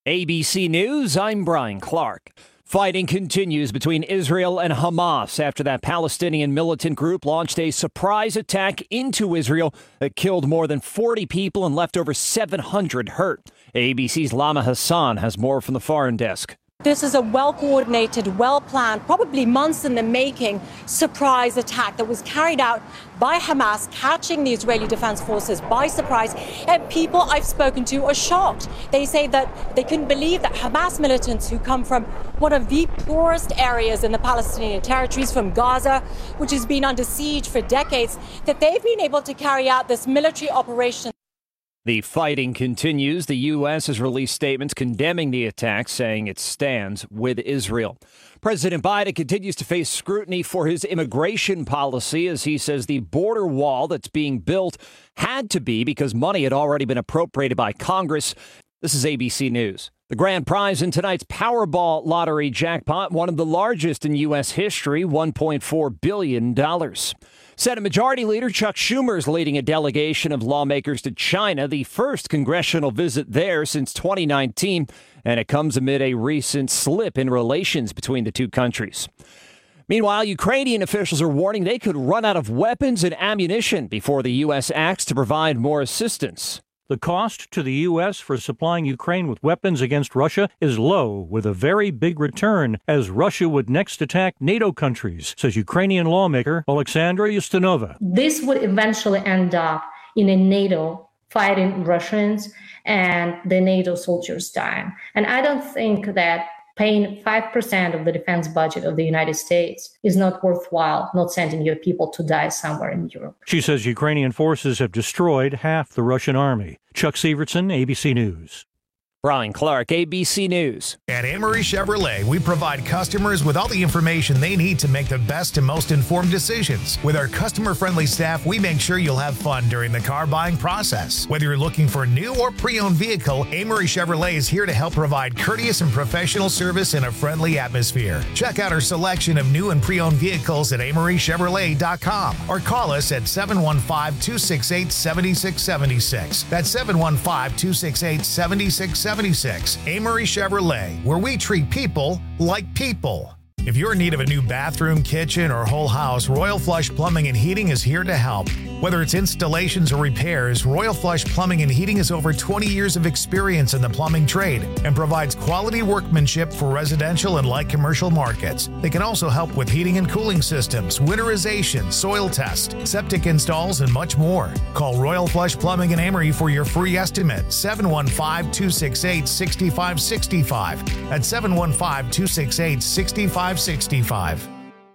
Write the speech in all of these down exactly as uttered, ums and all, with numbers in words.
A B C News, I'm Brian Clark. Fighting continues between Israel and Hamas after that Palestinian militant group launched a surprise attack into Israel that killed more than forty people and left over seven hundred hurt. A B C's Lama Hassan has more from the foreign desk. This is a well-coordinated, well-planned, probably months in the making, surprise attack that was carried out by Hamas, catching the Israeli Defense Forces by surprise. And people I've spoken to are shocked. They say that they couldn't believe that Hamas militants who come from one of the poorest areas in the Palestinian territories, from Gaza, which has been under siege for decades, that they've been able to carry out this military operation. The fighting continues. The U S has released statements condemning the attack, saying it stands with Israel. President Biden continues to face scrutiny for his immigration policy, as he says the border wall that's being built had to be because money had already been appropriated by Congress. This is A B C News. The grand prize in tonight's Powerball lottery jackpot, one of the largest in U S history, one point four billion dollars. Senate Majority Leader Chuck Schumer is leading a delegation of lawmakers to China, the first congressional visit there since twenty nineteen, and it comes amid a recent slip in relations between the two countries. Meanwhile, Ukrainian officials are warning they could run out of weapons and ammunition before the U S acts to provide more assistance. The cost to the U S for supplying Ukraine with weapons against Russia is low, with a very big return, as Russia would next attack NATO countries, says Ukrainian lawmaker Alexandra Ustinova. This would eventually end up in a NATO fighting Russians and the NATO soldiers dying. And I don't think that paying five percent of the defense budget of the United States is not worthwhile, not sending your people to die somewhere in Europe. She says Ukrainian forces have destroyed half the Russian army. Chuck Severson, A B C News. Brian Clark, A B C News. At Amory Chevrolet, we provide customers with all the information they need to make the best and most informed decisions. With our customer-friendly staff, we make sure you'll have fun during the car buying process. Whether you're looking for a new or pre-owned vehicle, Amory Chevrolet is here to help provide courteous and professional service in a friendly atmosphere. Check out our selection of new and pre-owned vehicles at amory chevrolet dot com or call us at seven one five, two six eight, seven six seven six. That's seven one five, two six eight, seven six seven six. Amory Chevrolet, where we treat people like people. If you're in need of a new bathroom, kitchen, or whole house, Royal Flush Plumbing and Heating is here to help. Whether it's installations or repairs, Royal Flush Plumbing and Heating has over twenty years of experience in the plumbing trade and provides quality workmanship for residential and light commercial markets. They can also help with heating and cooling systems, winterization, soil test, septic installs, and much more. Call Royal Flush Plumbing and Amory for your free estimate, seven one five, two six eight, six five six five. That's seven one five, two six eight, six five six five.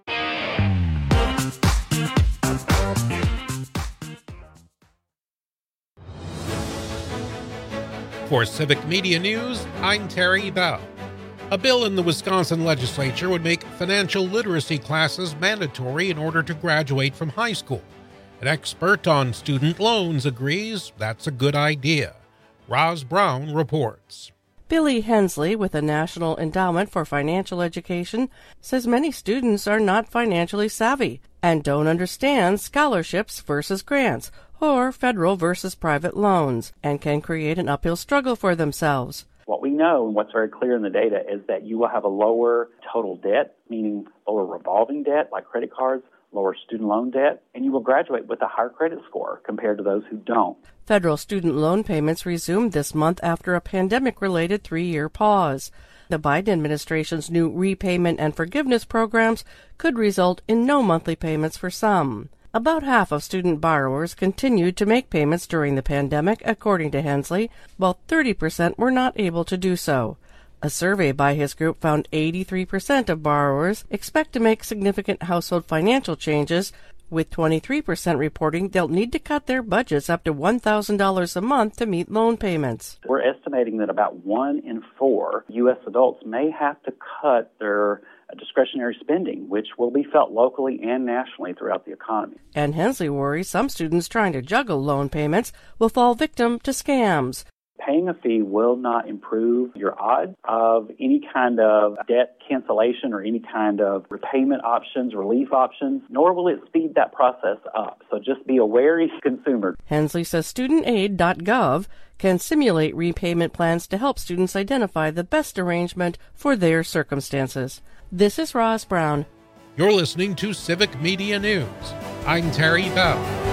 For Civic Media News, I'm Terry Bell. A bill in the Wisconsin legislature would make financial literacy classes mandatory in order to graduate from high school. An expert on student loans agrees that's a good idea. Roz Brown reports. Billy Hensley with the National Endowment for Financial Education says many students are not financially savvy and don't understand scholarships versus grants or federal versus private loans and can create an uphill struggle for themselves. What we know and what's very clear in the data is that you will have a lower total debt, meaning lower revolving debt like credit cards, lower student loan debt, and you will graduate with a higher credit score compared to those who don't. Federal student loan payments resumed this month after a pandemic-related three-year pause. The Biden administration's new repayment and forgiveness programs could result in no monthly payments for some. About half of student borrowers continued to make payments during the pandemic, according to Hensley, while thirty percent were not able to do so. A survey by his group found eighty-three percent of borrowers expect to make significant household financial changes, with twenty-three percent reporting they'll need to cut their budgets up to one thousand dollars a month to meet loan payments. We're estimating that about one in four U S adults may have to cut their discretionary spending, which will be felt locally and nationally throughout the economy. And Hensley worries some students trying to juggle loan payments will fall victim to scams. Paying a fee will not improve your odds of any kind of debt cancellation or any kind of repayment options, relief options, nor will it speed that process up. So just be a wary consumer. Hensley says student aid dot gov can simulate repayment plans to help students identify the best arrangement for their circumstances. This is Roz Brown. You're listening to Civic Media News. I'm Terry Bell.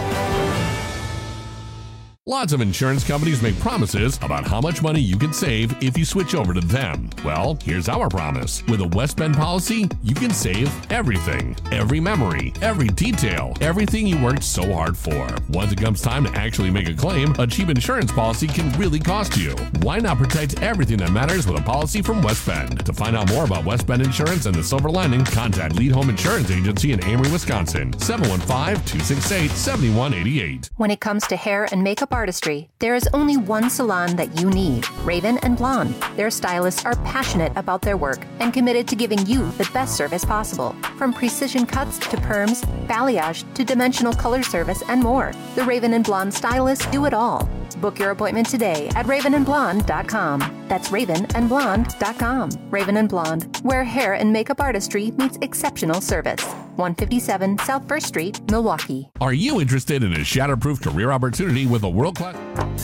Lots of insurance companies make promises about how much money you can save if you switch over to them. Well, here's our promise. With a West Bend policy, you can save everything. Every memory, every detail, everything you worked so hard for. Once it comes time to actually make a claim, a cheap insurance policy can really cost you. Why not protect everything that matters with a policy from West Bend? To find out more about West Bend Insurance and the Silver Lining, contact Lead Home Insurance Agency in Amory, Wisconsin. seven one five, two six eight, seven one eight eight. When it comes to hair and makeup artistry, there is only one salon that you need, Raven and Blonde. Their stylists are passionate about their work and committed to giving you the best service possible. From precision cuts to perms, balayage to dimensional color service and more, the Raven and Blonde stylists do it all. Book your appointment today at raven and blonde dot com. That's raven and blonde dot com. Raven and Blonde, where hair and makeup artistry meets exceptional service. one fifty-seven South First Street, Milwaukee. Are you interested in a shatterproof career opportunity with a world-class...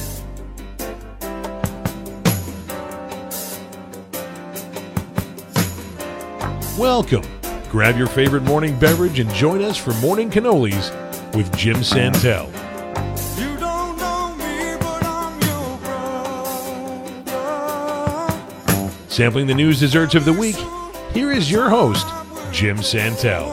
Welcome. Grab your favorite morning beverage and join us for Morning Cannolis with Jim Santel. You don't know me, but I'm your brother. Sampling the news desserts of the week, here is your host, Jim Santel.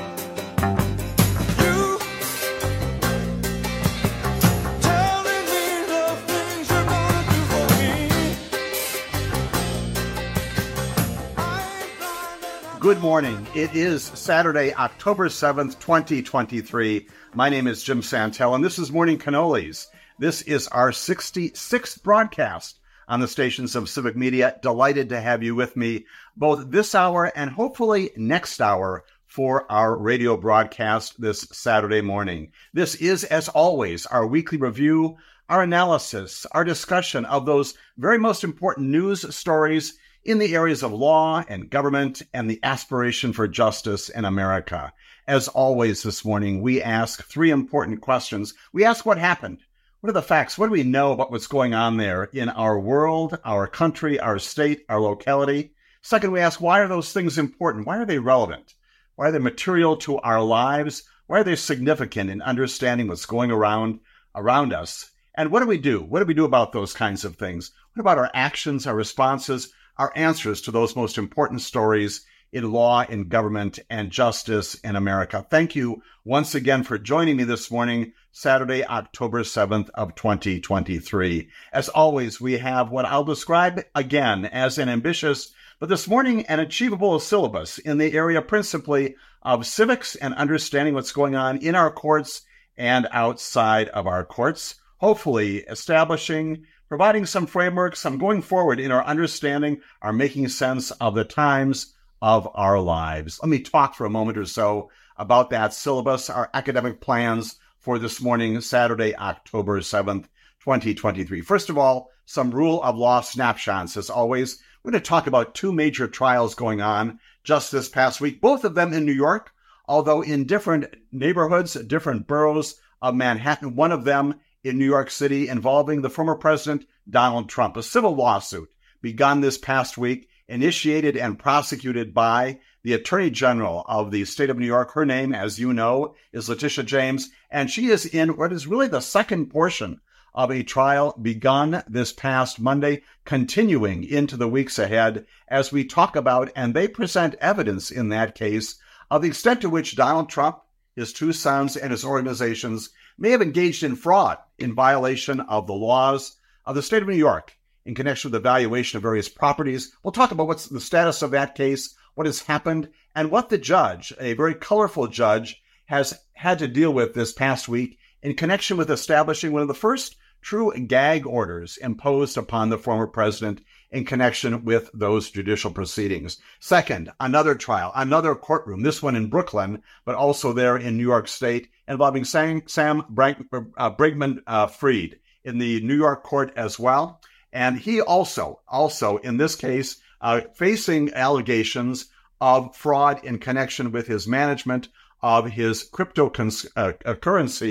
Good morning. It is Saturday, October seventh, twenty twenty-three. My name is Jim Santel, and this is Morning Cannolis. This is our sixty-sixth broadcast on the stations of Civic Media. Delighted to have you with me both this hour and hopefully next hour for our radio broadcast this Saturday morning. This is, as always, our weekly review, our analysis, our discussion of those very most important news stories in the areas of law and government and the aspiration for justice in America. As always this morning, we ask three important questions. We ask what happened. What are the facts? What do we know about what's going on there in our world, our country, our state, our locality? Second, we ask, why are those things important? Why are they relevant? Why are they material to our lives? Why are they significant in understanding what's going around around us? And what do we do? What do we do about those kinds of things? What about our actions, our responses, our answers to those most important stories in law, in government, and justice in America? Thank you once again for joining me this morning, Saturday, October seventh of twenty twenty-three. As always, we have what I'll describe again as an ambitious, but this morning an achievable syllabus in the area principally of civics and understanding what's going on in our courts and outside of our courts, hopefully establishing providing some framework, some going forward in our understanding, our making sense of the times of our lives. Let me talk for a moment or so about that syllabus, our academic plans for this morning, Saturday, October seventh, twenty twenty-three. First of all, some rule of law snapshots. As always, we're going to talk about two major trials going on just this past week, both of them in New York, although in different neighborhoods, different boroughs of Manhattan. One of them in New York City involving the former president, Donald Trump. A civil lawsuit begun this past week, initiated and prosecuted by the Attorney General of the state of New York. Her name, as you know, is Letitia James, and she is in what is really the second portion of a trial begun this past Monday, continuing into the weeks ahead as we talk about, and they present evidence in that case, of the extent to which Donald Trump, his two sons, and his organizations may have engaged in fraud in violation of the laws of the state of New York in connection with the valuation of various properties. We'll talk about what's the status of that case, what has happened, and what the judge, a very colorful judge, has had to deal with this past week in connection with establishing one of the first true gag orders imposed upon the former president in connection with those judicial proceedings. Second, another trial, another courtroom, this one in Brooklyn, but also there in New York State, involving Sam, Sam uh, Brinkman-Fried in the New York court as well. And he also, also in this case, uh, facing allegations of fraud in connection with his management of his cryptocurrency uh,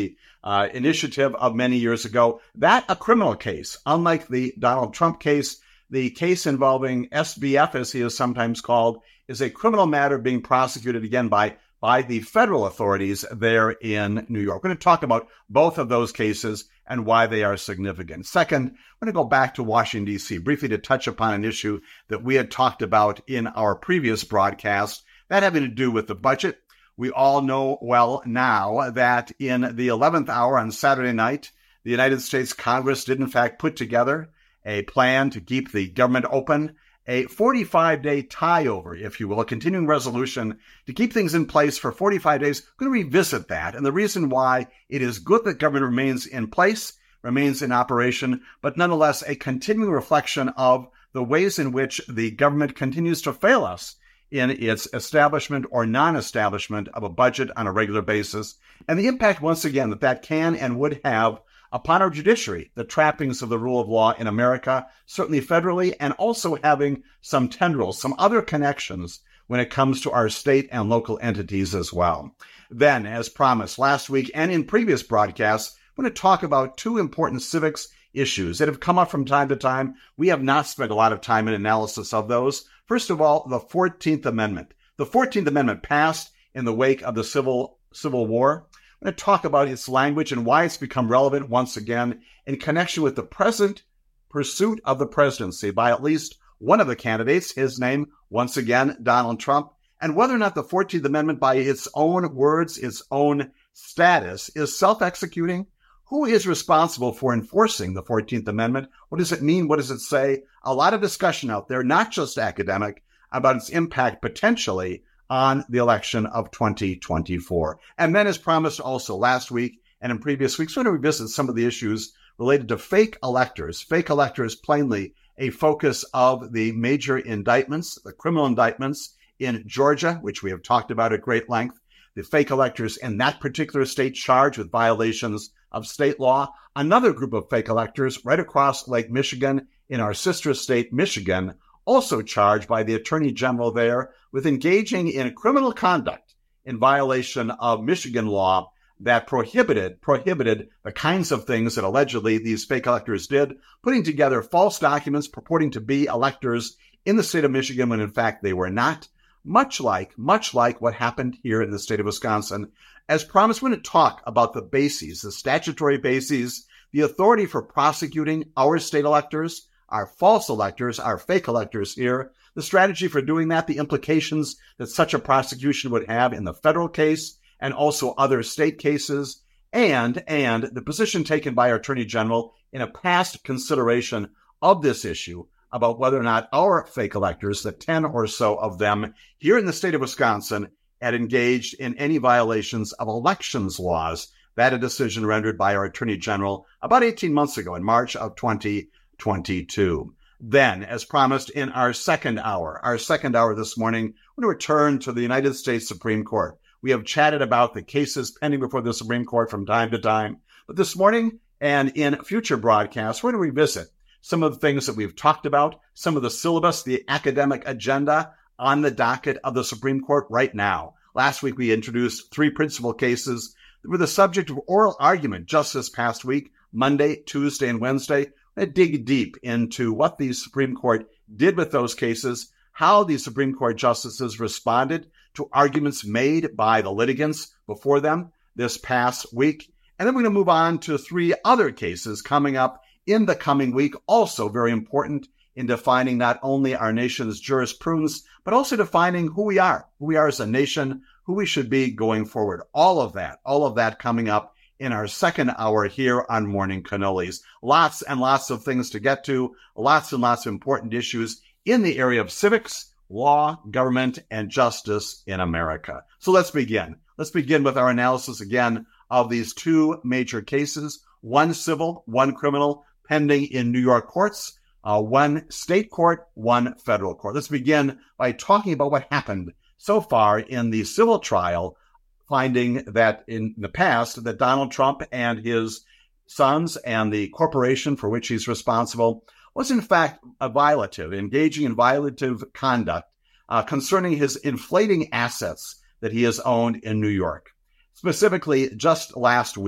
uh, initiative of many years ago. That a criminal case, unlike the Donald Trump case. The case involving S B F, as he is sometimes called, is a criminal matter being prosecuted again by, by the federal authorities there in New York. We're going to talk about both of those cases and why they are significant. Second, I'm going to go back to Washington, D C, briefly to touch upon an issue that we had talked about in our previous broadcast, that having to do with the budget. We all know well now that in the eleventh hour on Saturday night, the United States Congress did in fact put together a plan to keep the government open, a forty-five day tie-over, if you will, a continuing resolution to keep things in place for forty-five days. We're going to revisit that. And the reason why it is good that government remains in place, remains in operation, but nonetheless a continuing reflection of the ways in which the government continues to fail us in its establishment or non-establishment of a budget on a regular basis, and the impact, once again, that that can and would have upon our judiciary, the trappings of the rule of law in America, certainly federally, and also having some tendrils, some other connections when it comes to our state and local entities as well. Then, as promised last week and in previous broadcasts, I'm going to talk about two important civics issues that have come up from time to time. We have not spent a lot of time in analysis of those. First of all, the fourteenth Amendment. The fourteenth Amendment passed in the wake of the Civil, Civil War. I'm going to talk about its language and why it's become relevant once again in connection with the present pursuit of the presidency by at least one of the candidates, his name, once again, Donald Trump, and whether or not the fourteenth Amendment, by its own words, its own status, is self-executing. Who is responsible for enforcing the fourteenth Amendment? What does it mean? What does it say? A lot of discussion out there, not just academic, about its impact potentially on the election of twenty twenty-four. And then, as promised also last week and in previous weeks, we're going to revisit some of the issues related to fake electors. Fake electors, plainly a focus of the major indictments, the criminal indictments in Georgia, which we have talked about at great length. The fake electors in that particular state charged with violations of state law. Another group of fake electors right across Lake Michigan in our sister state, Michigan, also charged by the Attorney General there with engaging in criminal conduct in violation of Michigan law that prohibited prohibited the kinds of things that allegedly these fake electors did, putting together false documents purporting to be electors in the state of Michigan when in fact they were not, much like, much like what happened here in the state of Wisconsin. As promised, we're going to talk about the bases, the statutory bases, the authority for prosecuting our state electors, our false electors, our fake electors here, the strategy for doing that, the implications that such a prosecution would have in the federal case and also other state cases, and, and the position taken by our Attorney General in a past consideration of this issue about whether or not our fake electors, the ten or so of them here in the state of Wisconsin, had engaged in any violations of elections laws. That a decision rendered by our Attorney General about eighteen months ago in March of twenty twenty-two. Then, as promised in our second hour, our second hour this morning, we're going to return to the United States Supreme Court. We have chatted about the cases pending before the Supreme Court from time to time. But this morning and in future broadcasts, we're going to revisit some of the things that we've talked about, some of the syllabus, the academic agenda on the docket of the Supreme Court right now. Last week, we introduced three principal cases that were the subject of oral argument just this past week, Monday, Tuesday, and Wednesday. We're going to dig deep into what the Supreme Court did with those cases, how the Supreme Court justices responded to arguments made by the litigants before them this past week. And then we're going to move on to three other cases coming up in the coming week, also very important in defining not only our nation's jurisprudence, but also defining who we are, who we are as a nation, who we should be going forward. All of that, all of that coming up in our second hour here on Morning Cannolis. Lots and lots of things to get to, lots and lots of important issues in the area of civics, law, government, and justice in America. So let's begin. Let's begin with our analysis again of these two major cases, one civil, one criminal, pending in New York courts, uh, one state court, one federal court. Let's begin by talking about what happened so far in the civil trial, finding that in the past that Donald Trump and his sons and the corporation for which he's responsible was in fact a violative, engaging in violative conduct uh, concerning his inflating assets that he has owned in New York. Specifically, just last week,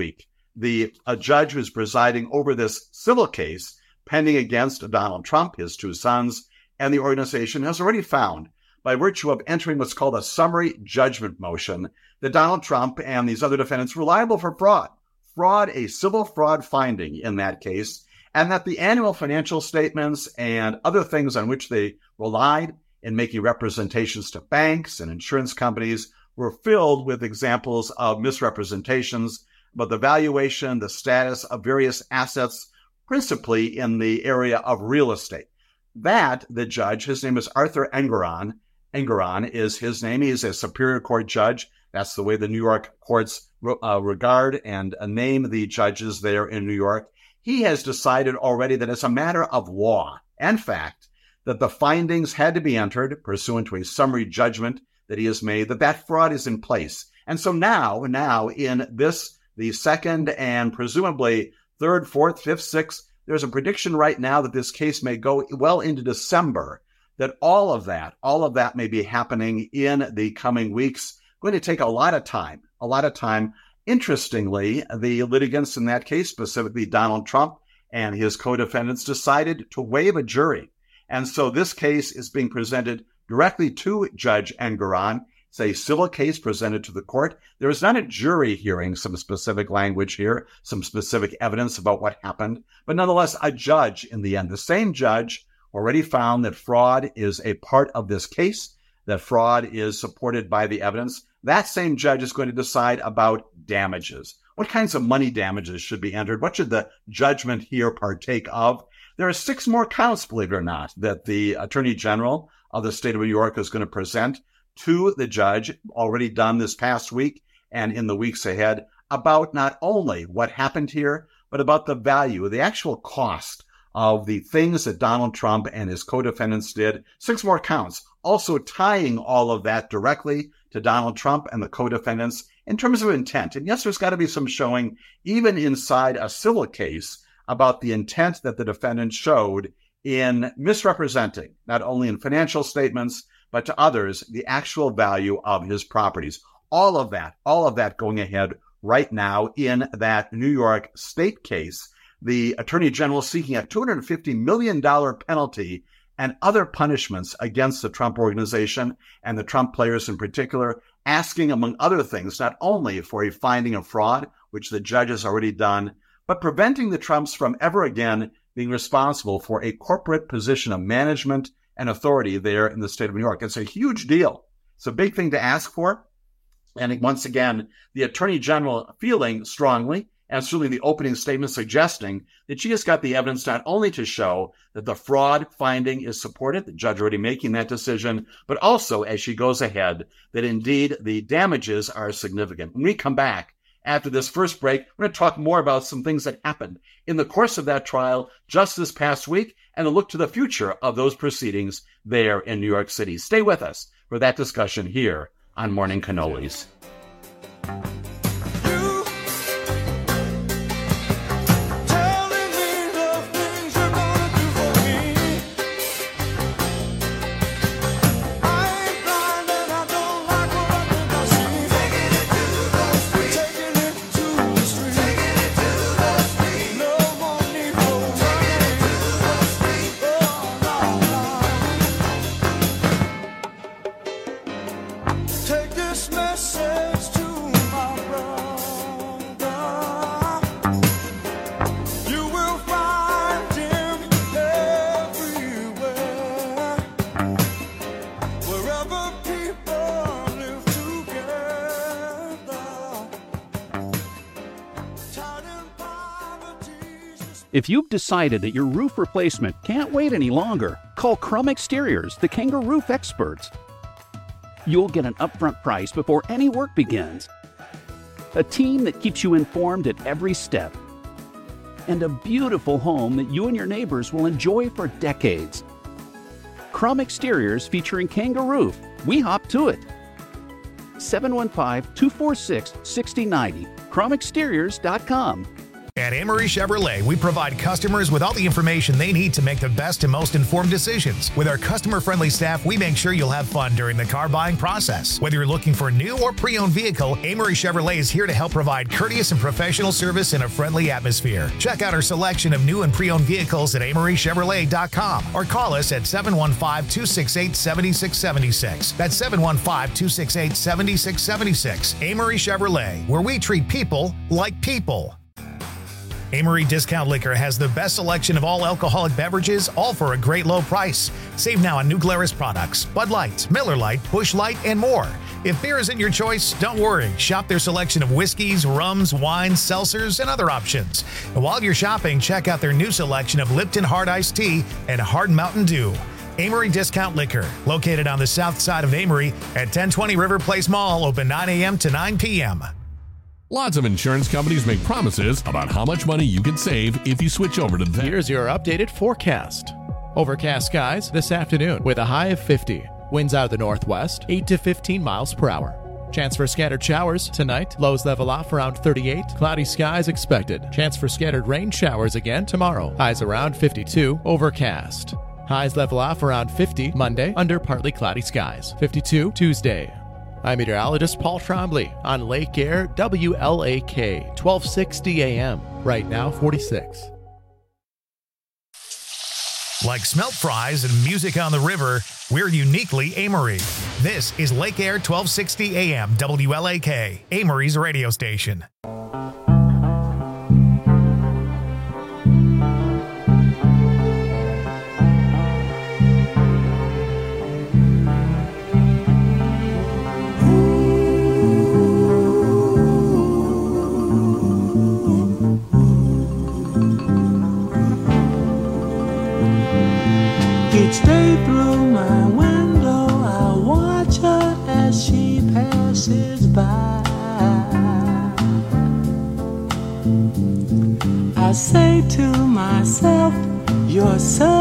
the a judge who's presiding over this civil case pending against Donald Trump, his two sons, and the organization has already found, by virtue of entering what's called a summary judgment motion, that Donald Trump and these other defendants were liable for fraud. Fraud, a civil fraud finding in that case, and that the annual financial statements and other things on which they relied in making representations to banks and insurance companies were filled with examples of misrepresentations about the valuation, the status of various assets, principally in the area of real estate. That, the judge, his name is Arthur Engoron. Engoron is his name. He is a Superior Court judge. That's the way the New York courts uh, regard and uh, name the judges there in New York. He has decided already that it's a matter of law and fact that the findings had to be entered pursuant to a summary judgment that he has made, that that fraud is in place. And so now, now in this, the second and presumably third, fourth, fifth, sixth, there's a prediction right now that this case may go well into December, that all of that, all of that may be happening in the coming weeks. Going to take a lot of time, a lot of time. Interestingly, the litigants in that case, specifically Donald Trump and his co-defendants, decided to waive a jury. And so this case is being presented directly to Judge Engoron. It's a civil case presented to the court. There is not a jury hearing some specific language here, some specific evidence about what happened, but nonetheless, a judge in the end. The same judge already found that fraud is a part of this case, that fraud is supported by the evidence. That same judge is going to decide about damages. What kinds of money damages should be entered? What should the judgment here partake of? There are six more counts, believe it or not, that the Attorney General of the state of New York is going to present to the judge, already done this past week and in the weeks ahead, about not only what happened here, but about the value, the actual cost of the things that Donald Trump and his co-defendants did. Six more counts, also tying all of that directly to Donald Trump and the co-defendants in terms of intent. And yes, there's got to be some showing, even inside a civil case, about the intent that the defendant showed in misrepresenting, not only in financial statements, but to others, the actual value of his properties. All of that, all of that going ahead right now in that New York state case. The Attorney General seeking a two hundred fifty million dollars penalty and other punishments against the Trump organization and the Trump players in particular, asking, among other things, not only for a finding of fraud, which the judge has already done, but preventing the Trumps from ever again being responsible for a corporate position of management and authority there in the state of New York. It's a huge deal. It's a big thing to ask for. And once again, the Attorney General feeling strongly, and certainly the opening statement suggesting that she has got the evidence not only to show that the fraud finding is supported, the judge already making that decision, but also, as she goes ahead, that indeed the damages are significant. When we come back after this first break, we're going to talk more about some things that happened in the course of that trial just this past week and a look to the future of those proceedings there in New York City. Stay with us for that discussion here on Morning Cannolis. If you've decided that your roof replacement can't wait any longer, call Crum Exteriors, the Kangaroo Roof experts. You'll get an upfront price before any work begins, a team that keeps you informed at every step, and a beautiful home that you and your neighbors will enjoy for decades. Crum Exteriors featuring Kangaroo Roof. We hop to it. seven one five, two four six, six zero nine zero, crum exteriors dot com. At Amory Chevrolet, we provide customers with all the information they need to make the best and most informed decisions. With our customer-friendly staff, we make sure you'll have fun during the car buying process. Whether you're looking for a new or pre-owned vehicle, Amory Chevrolet is here to help provide courteous and professional service in a friendly atmosphere. Check out our selection of new and pre-owned vehicles at amory chevrolet dot com or call us at seven one five, two six eight, seven six seven six. That's seven one five, two six eight, seven six seven six. Amory Chevrolet, where we treat people like people. Amory Discount Liquor has the best selection of all alcoholic beverages, all for a great low price. Save now on New Glarus products, Bud Light, Miller Lite, Busch Light, and more. If beer isn't your choice, don't worry. Shop their selection of whiskeys, rums, wines, seltzers, and other options. And while you're shopping, check out their new selection of Lipton Hard Iced Tea and Hard Mountain Dew. Amory Discount Liquor, located on the south side of Amory at ten twenty River Place Mall, open nine a.m. to nine p.m. Lots of insurance companies make promises about how much money you can save if you switch over to them. Here's your updated forecast. Overcast skies this afternoon with a high of fifty. Winds out of the northwest, eight to fifteen miles per hour. Chance for scattered showers tonight. Lows level off around thirty-eight. Cloudy skies expected. Chance for scattered rain showers again tomorrow. Highs around fifty-two. Overcast. Highs level off around fifty Monday under partly cloudy skies. fifty-two Tuesday. I'm meteorologist Paul Trombley on Lake Air W L A K, twelve sixty A M. Right now, forty-six. Like smelt fries and music on the river, we're uniquely Amory. This is Lake Air twelve sixty A M W L A K, Amory's radio station. Each day through my window, I watch her as she passes by. I say to myself, you're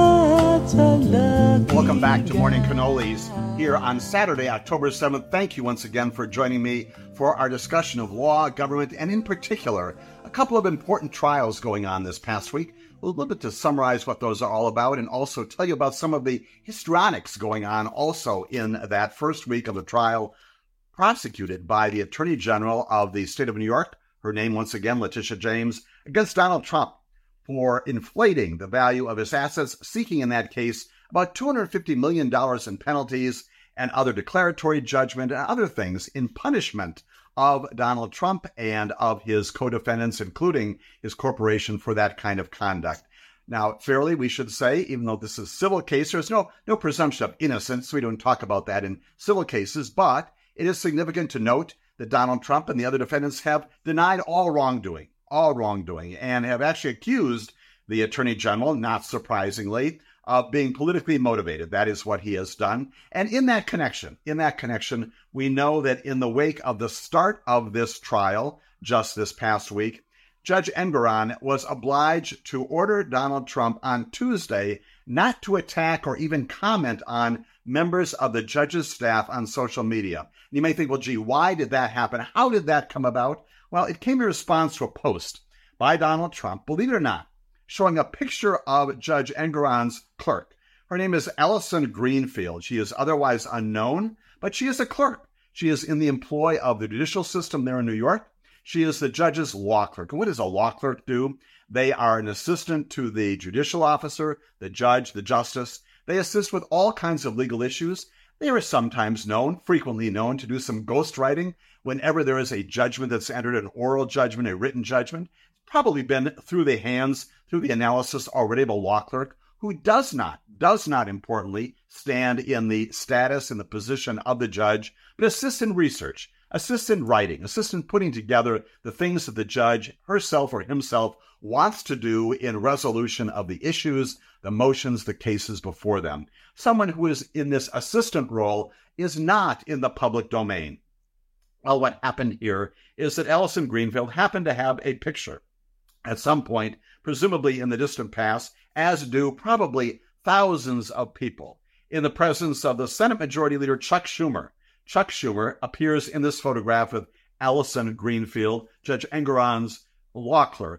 such a lucky Welcome back to Morning Cannolis here on Saturday, October seventh. Thank you once again for joining me for our discussion of law, government, and in particular, a couple of important trials going on this past week. A little bit to summarize what those are all about and also tell you about some of the histrionics going on also in that first week of the trial prosecuted by the Attorney General of the state of New York, her name once again, Letitia James, against Donald Trump for inflating the value of his assets, seeking in that case about two hundred fifty million dollars in penalties and other declaratory judgment and other things in punishment of Donald Trump and of his co-defendants, including his corporation, for that kind of conduct. Now, fairly, we should say, even though this is a civil case, there's no, no presumption of innocence. We don't talk about that in civil cases, but it is significant to note that Donald Trump and the other defendants have denied all wrongdoing, all wrongdoing, and have actually accused the Attorney General, not surprisingly, of being politically motivated. That is what he has done. And in that connection, in that connection, we know that in the wake of the start of this trial just this past week, Judge Engoron was obliged to order Donald Trump on Tuesday not to attack or even comment on members of the judge's staff on social media. And you may think, well, gee, why did that happen? How did that come about? Well, it came in response to a post by Donald Trump, believe it or not, showing a picture of Judge Engoron's clerk. Her name is Allison Greenfield. She is otherwise unknown, but she is a clerk. She is in the employ of the judicial system there in New York. She is the judge's law clerk. And what does a law clerk do? They are an assistant to the judicial officer, the judge, the justice. They assist with all kinds of legal issues. They are sometimes known, frequently known, to do some ghostwriting whenever there is a judgment that's entered, an oral judgment, a written judgment. It's probably been through the hands, through the analysis already of a law clerk who does not, does not importantly, stand in the status and the position of the judge, but assists in research, assists in writing, assists in putting together the things that the judge herself or himself wants to do in resolution of the issues, the motions, the cases before them. Someone who is in this assistant role is not in the public domain. Well, what happened here is that Allison Greenfield happened to have a picture at some point, presumably in the distant past, as do probably thousands of people, in the presence of the Senate Majority Leader Chuck Schumer. Chuck Schumer appears in this photograph with Allison Greenfield, Judge Engoron's law clerk,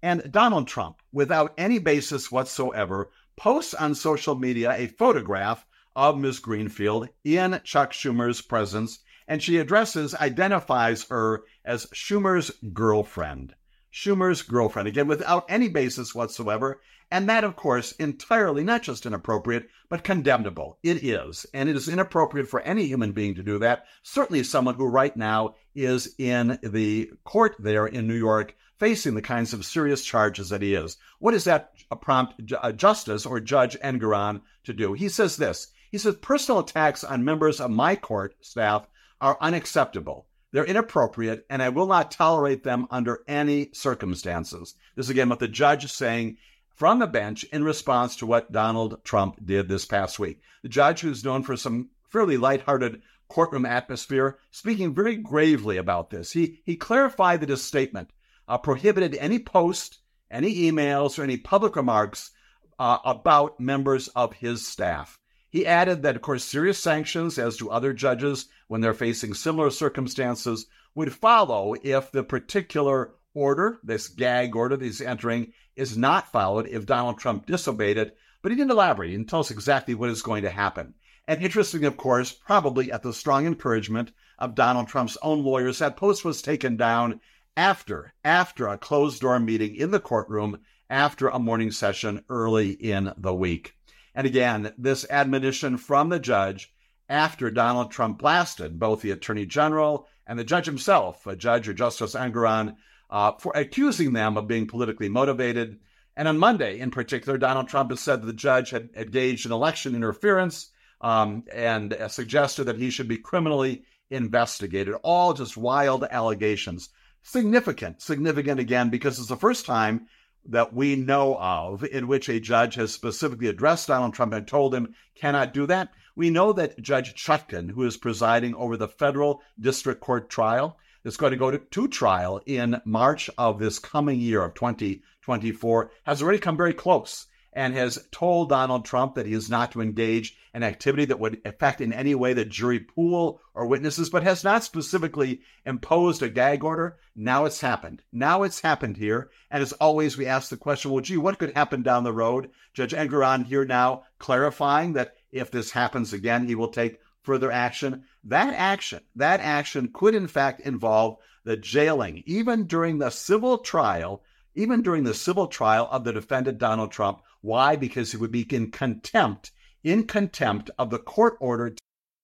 And Donald Trump, without any basis whatsoever, posts on social media a photograph of Miz Greenfield in Chuck Schumer's presence, and she addresses, identifies her as Schumer's girlfriend. Schumer's girlfriend, again, without any basis whatsoever. And that, of course, entirely not just inappropriate, but condemnable. It is. And it is inappropriate for any human being to do that. Certainly someone who right now is in the court there in New York facing the kinds of serious charges that he is. What does that prompt Justice or Judge Engoron to do? He says this. He says, personal attacks on members of my court staff are unacceptable. They're inappropriate, and I will not tolerate them under any circumstances. This is again what the judge is saying from the bench in response to what Donald Trump did this past week. The judge, who's known for some fairly lighthearted courtroom atmosphere, speaking very gravely about this. He, he clarified that his statement uh, prohibited any post, any emails, or any public remarks uh, about members of his staff. He added that, of course, serious sanctions, as do other judges when they're facing similar circumstances, would follow if the particular order, this gag order that he's entering, is not followed, if Donald Trump disobeyed it. But he didn't elaborate. He didn't tell us exactly what is going to happen. And interesting, of course, probably at the strong encouragement of Donald Trump's own lawyers, that post was taken down after, after a closed-door meeting in the courtroom, after a morning session early in the week. And again, this admonition from the judge after Donald Trump blasted both the Attorney General and the judge himself, a Judge or Justice Engoron, uh, for accusing them of being politically motivated. And on Monday, in particular, Donald Trump has said that the judge had engaged in election interference um, and uh, suggested that he should be criminally investigated. All just wild allegations. Significant, significant again, because it's the first time that we know of in which a judge has specifically addressed Donald Trump and told him cannot do that. We know that Judge Chutkan, who is presiding over the federal district court trial, that's going to go to, to trial in March of this coming year of twenty twenty-four, has already come very close and has told Donald Trump that he is not to engage in activity that would affect in any way the jury pool or witnesses, but has not specifically imposed a gag order. Now it's happened. Now it's happened here. And as always, we ask the question, well, gee, what could happen down the road? Judge Engoron here now clarifying that if this happens again, he will take further action. That action, that action could in fact involve the jailing, even during the civil trial, even during the civil trial of the defendant Donald Trump. Why? Because he would be in contempt, in contempt of the court order.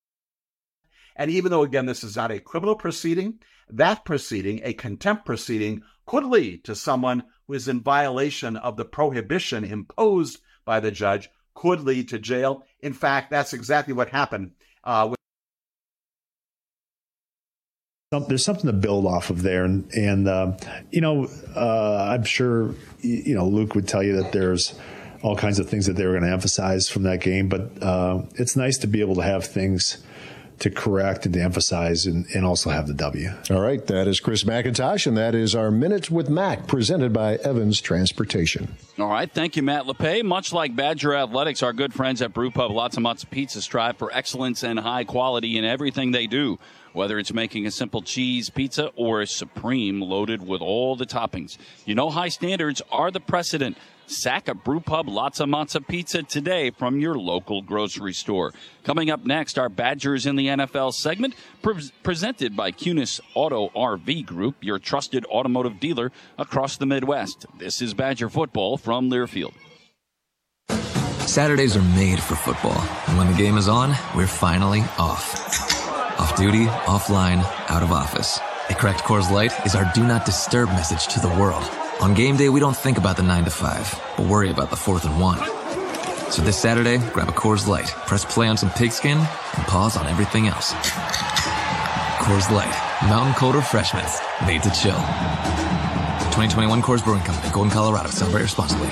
And even though, again, this is not a criminal proceeding, that proceeding, a contempt proceeding, could lead to someone who is in violation of the prohibition imposed by the judge, could lead to jail. In fact, that's exactly what happened. Uh, with There's something to build off of there. And, and uh, you know, uh, I'm sure, you know, Luke would tell you that there's all kinds of things that they were going to emphasize from that game. But uh, it's nice to be able to have things to correct and to emphasize and, and also have the W. All right. That is Chris McIntosh, and that is our Minute with Mac, presented by Evans Transportation. All right. Thank you, Matt LePay. Much like Badger Athletics, our good friends at Brew Pub Lots and Lots of Pizza strive for excellence and high quality in everything they do. Whether it's making a simple cheese pizza or a supreme loaded with all the toppings. You know high standards are the precedent. Sack a Brew Pub Lots of Matza Pizza today from your local grocery store. Coming up next, our Badgers in the N F L segment, pre- presented by Cunis Auto R V Group, your trusted automotive dealer across the Midwest. This is Badger football from Learfield. Saturdays are made for football, and when the game is on, we're finally off. Off duty, offline, out of office. A cracked Coors Light is our do not disturb message to the world. On game day, we don't think about the nine to five, but worry about the fourth and one. So this Saturday, grab a Coors Light, press play on some pigskin, and pause on everything else. Coors Light, mountain cold refreshments, made to chill. twenty twenty-one Coors Brewing Company, Golden, Colorado. Celebrate responsibly.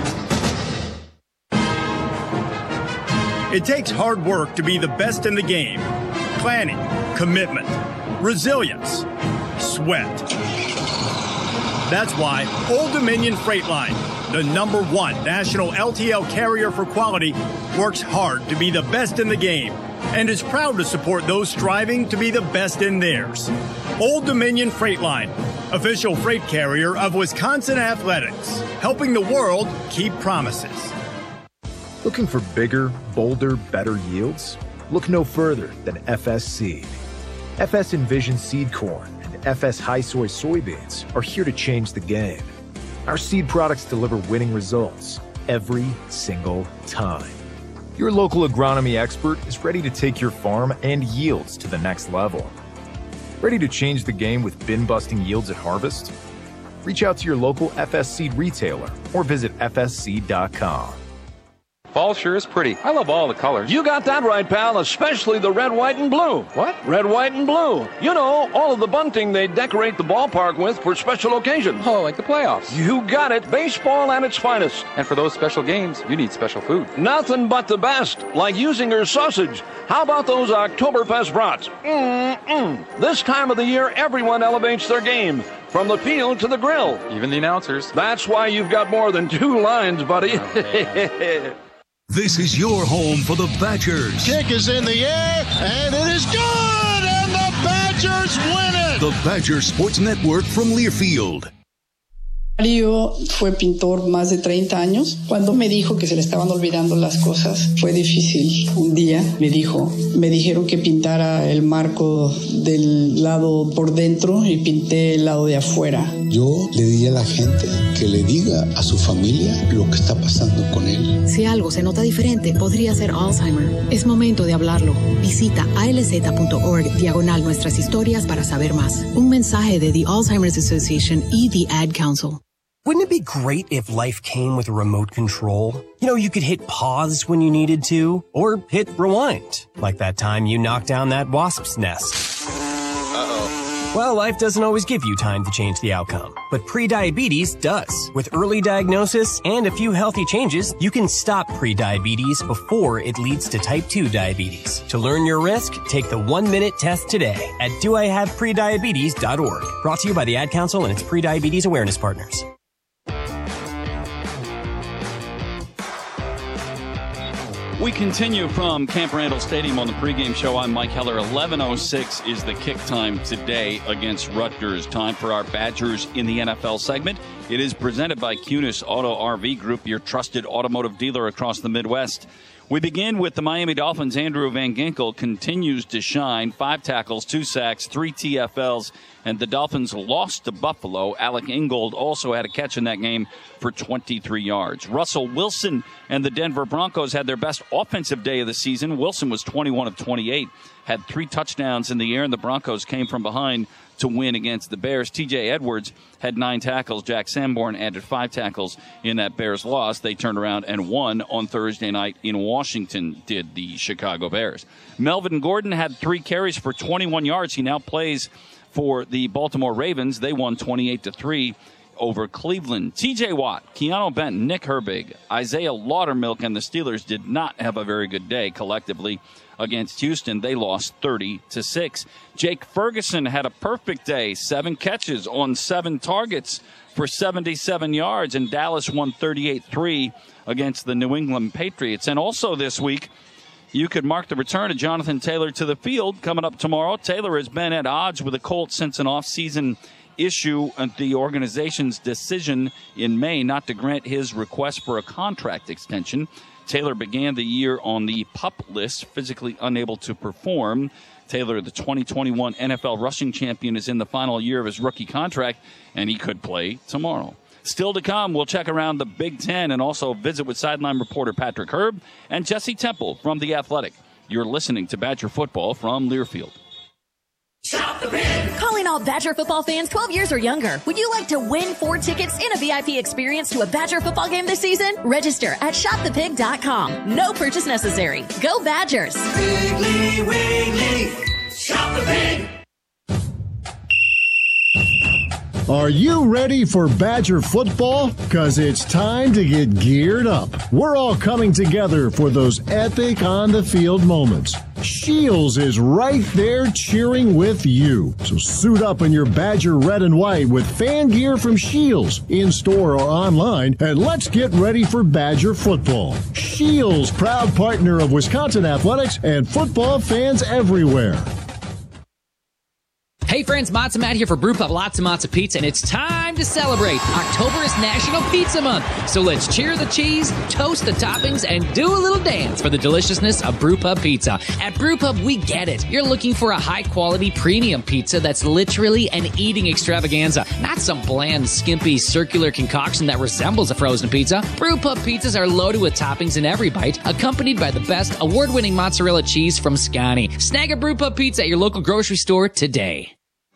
It takes hard work to be the best in the game. Planning, commitment, resilience, sweat. That's why Old Dominion Freight Line, the number one national L T L carrier for quality, works hard to be the best in the game and is proud to support those striving to be the best in theirs. Old Dominion Freight Line, official freight carrier of Wisconsin Athletics, helping the world keep promises. Looking for bigger, bolder, better yields? Look no further than F S Seed. F S Envision Seed Corn and F S High Soy soybeans are here to change the game. Our seed products deliver winning results every single time. Your local agronomy expert is ready to take your farm and yields to the next level. Ready to change the game with bin-busting yields at harvest? Reach out to your local F S Seed retailer or visit F S seed dot com. Fall sure is pretty. I love all the colors. You got that right, pal, especially the red, white, and blue. What? Red, white, and blue. You know, all of the bunting they decorate the ballpark with for special occasions. Oh, like the playoffs. You got it. Baseball at its finest. And for those special games, you need special food. Nothing but the best, like Usinger sausage. How about those Oktoberfest brats? Mm-mm. This time of the year, everyone elevates their game. From the field to the grill. Even the announcers. That's why you've got more than two lines, buddy. Oh, this is your home for the Badgers. Kick is in the air, and it is good, and the Badgers win it. The Badger Sports Network from Learfield. Mario fue pintor más de treinta años. Cuando me dijo que se le estaban olvidando las cosas, fue difícil. Un día me dijo, me dijeron que pintara el marco del lado por dentro y pinté el lado de afuera. Yo le di a la gente que le diga a su familia lo que está pasando con él. Si algo se nota diferente, podría ser Alzheimer. Es momento de hablarlo. Visita alz.org diagonal nuestras historias para saber más. Un mensaje de The Alzheimer's Association y The Ad Council. Wouldn't it be great if life came with a remote control? You know, you could hit pause when you needed to, or hit rewind, like that time you knocked down that wasp's nest. Uh-oh. Well, life doesn't always give you time to change the outcome, but prediabetes does. With early diagnosis and a few healthy changes, you can stop prediabetes before it leads to type two diabetes. To learn your risk, take the one-minute test today at do I have prediabetes dot org. Brought to you by the Ad Council and its prediabetes awareness partners. We continue from Camp Randall Stadium on the pregame show. I'm Mike Heller. eleven oh six is the kick time today against Rutgers. Time for our Badgers in the N F L segment. It is presented by Kunis Auto R V Group, your trusted automotive dealer across the Midwest. We begin with the Miami Dolphins. Andrew Van Ginkel continues to shine. Five tackles, two sacks, three T F Ls, and the Dolphins lost to Buffalo. Alec Ingold also had a catch in that game for twenty-three yards. Russell Wilson and the Denver Broncos had their best offensive day of the season. Wilson was twenty-one of twenty-eight, had three touchdowns in the air, and the Broncos came from behind to win against the Bears. T J Edwards had nine tackles. Jack Sanborn added five tackles in that Bears loss. They turned around and won on Thursday night in Washington, did the Chicago Bears. Melvin Gordon had three carries for twenty-one yards. He now plays for the Baltimore Ravens. They won twenty-eight to three over Cleveland. T J Watt, Keanu Benton, Nick Herbig, Isaiah Laudermilk, and the Steelers did not have a very good day collectively against Houston. They lost thirty to six. Jake Ferguson had a perfect day, seven catches on seven targets for seventy-seven yards, and Dallas won thirty-eight three against the New England Patriots. And also this week, you could mark the return of Jonathan Taylor to the field coming up tomorrow. Taylor has been at odds with the Colts since an offseason issue at the organization's decision in May not to grant his request for a contract extension. Taylor began the year on the PUP list, physically unable to perform. Taylor, the twenty twenty-one N F L rushing champion, is in the final year of his rookie contract, and he could play tomorrow. Still to come, we'll check around the Big Ten and also visit with sideline reporter Patrick Herb and Jesse Temple from The Athletic. You're listening to Badger Football from Learfield. Shop the Pig! Calling all Badger football fans twelve years or younger. Would you like to win four tickets and a V I P experience to a Badger football game this season? Register at shop the pig dot com. No purchase necessary. Go Badgers! Wiggly, wiggly, shop the pig! Are you ready for Badger football? Because it's time to get geared up. We're all coming together for those epic on-the-field moments. Shields is right there cheering with you. So suit up in your Badger red and white with fan gear from Shields, in-store or online, and let's get ready for Badger football. Shields, proud partner of Wisconsin Athletics and football fans everywhere. Hey friends, Matza Matt here for Brewpub Lots of Matza Pizza, and it's time to celebrate. October is National Pizza Month, so let's cheer the cheese, toast the toppings, and do a little dance for the deliciousness of Brewpub Pizza. At Brewpub, we get it. You're looking for a high-quality premium pizza that's literally an eating extravaganza, not some bland, skimpy, circular concoction that resembles a frozen pizza. Brewpub pizzas are loaded with toppings in every bite, accompanied by the best award-winning mozzarella cheese from Scani. Snag a Brewpub pizza at your local grocery store today.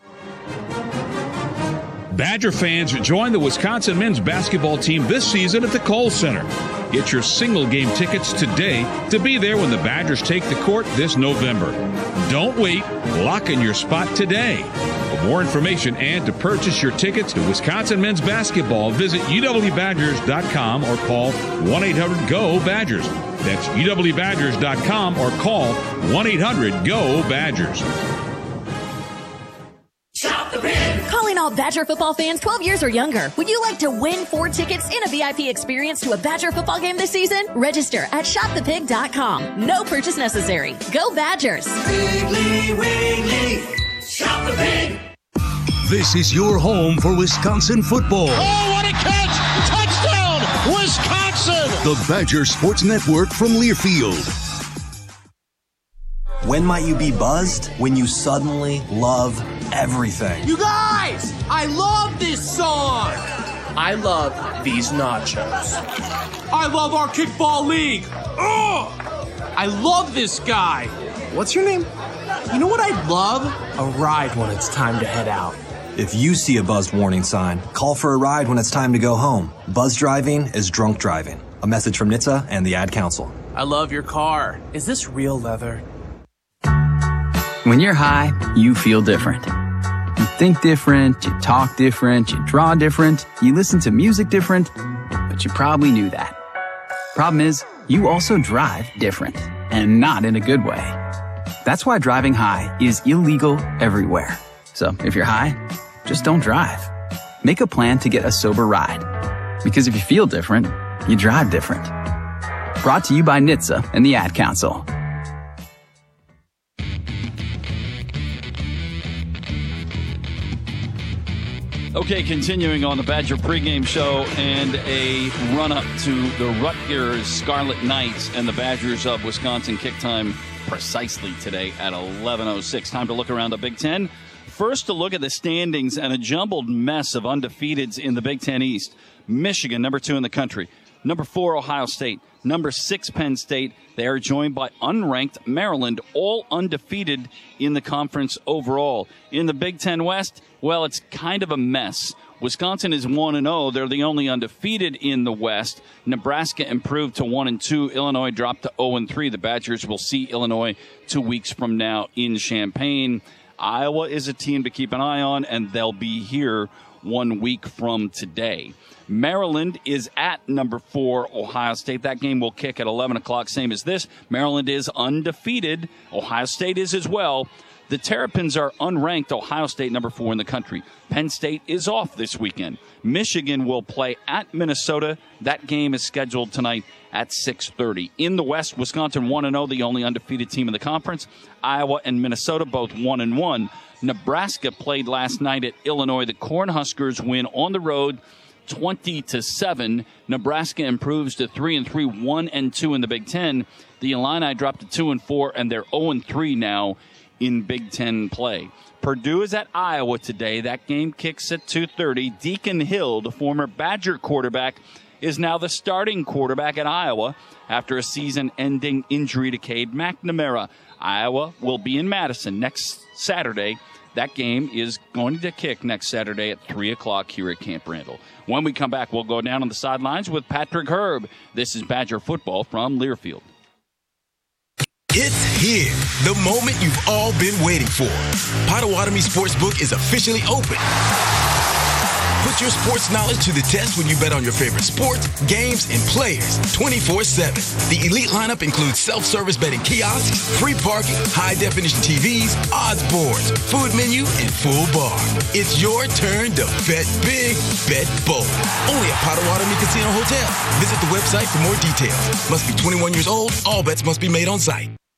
Badger fans, join the Wisconsin men's basketball team this season at the Kohl Center. Get your single-game tickets today to be there when the Badgers take the court this November. Don't wait. Lock in your spot today. For more information and to purchase your tickets to Wisconsin men's basketball, visit U W Badgers dot com or call one eight hundred G O Badgers. That's U W Badgers dot com or call one eight hundred G O Badgers. Calling all Badger football fans twelve years or younger. Would you like to win four tickets in a V I P experience to a Badger football game this season? Register at shop the pig dot com. No purchase necessary. Go Badgers! Wiggly, wiggly, shop the pig. This is your home for Wisconsin football. Oh, what a catch! Touchdown, Wisconsin! The Badger Sports Network from Learfield. When might you be buzzed? When you suddenly love everything. You guys, I love this song. I love these nachos. I love our kickball league. Ugh! I love this guy. What's your name? You know what I'd love? A ride when it's time to head out. If you see a buzzed warning sign, call for a ride when it's time to go home. Buzz driving is drunk driving. A message from N H T S A and the Ad Council. I love your car. Is this real leather? When you're high, you feel different. You think different, you talk different, you draw different, you listen to music different, but you probably knew that. Problem is, you also drive different, and not in a good way. That's why driving high is illegal everywhere. So if you're high, just don't drive. Make a plan to get a sober ride. Because if you feel different, you drive different. Brought to you by N H T S A and the Ad Council. Okay, continuing on the Badger pregame show and a run-up to the Rutgers Scarlet Knights and the Badgers of Wisconsin. Kick time precisely today at eleven oh six. Time to look around the Big Ten. First, to look at the standings and a jumbled mess of undefeateds in the Big Ten East. Michigan, number two in the country. Number four, Ohio State. Number six, Penn State. They are joined by unranked Maryland, all undefeated in the conference overall. In the Big Ten West, well, it's kind of a mess. Wisconsin is one and oh. They're the only undefeated in the West. Nebraska improved to one and two. Illinois dropped to oh and three. The Badgers will see Illinois two weeks from now in Champaign. Iowa is a team to keep an eye on, and they'll be here one week from today. Maryland is at number four, Ohio State. That game will kick at eleven o'clock, same as this. Maryland is undefeated. Ohio State is as well. The Terrapins are unranked. Ohio State, number four in the country. Penn State is off this weekend. Michigan will play at Minnesota. That game is scheduled tonight at six thirty. In the West, Wisconsin one and oh, the only undefeated team in the conference. Iowa and Minnesota both one and one. Nebraska played last night at Illinois. The Cornhuskers win on the road twenty to seven. Nebraska improves to three and three, one and two in the Big Ten. The Illini dropped to two and four, and they're oh and three now in Big Ten play. Purdue is at Iowa today. That game kicks at two thirty. Deacon Hill, the former Badger quarterback, is now the starting quarterback at Iowa after a season-ending injury to Cade McNamara. Iowa will be in Madison next Saturday. That game is going to kick next Saturday at three o'clock here at Camp Randall. When we come back, we'll go down on the sidelines with Patrick Herb. This is Badger football from Learfield. It's here, the moment you've all been waiting for. Potawatomi Sportsbook is officially open. Put your sports knowledge to the test when you bet on your favorite sports, games, and players twenty-four seven. The elite lineup includes self-service betting kiosks, free parking, high-definition T Vs, odds boards, food menu, and full bar. It's your turn to bet big, bet bold. Only at Potawatomi Casino Hotel. Visit the website for more details. Must be twenty-one years old. All bets must be made on site.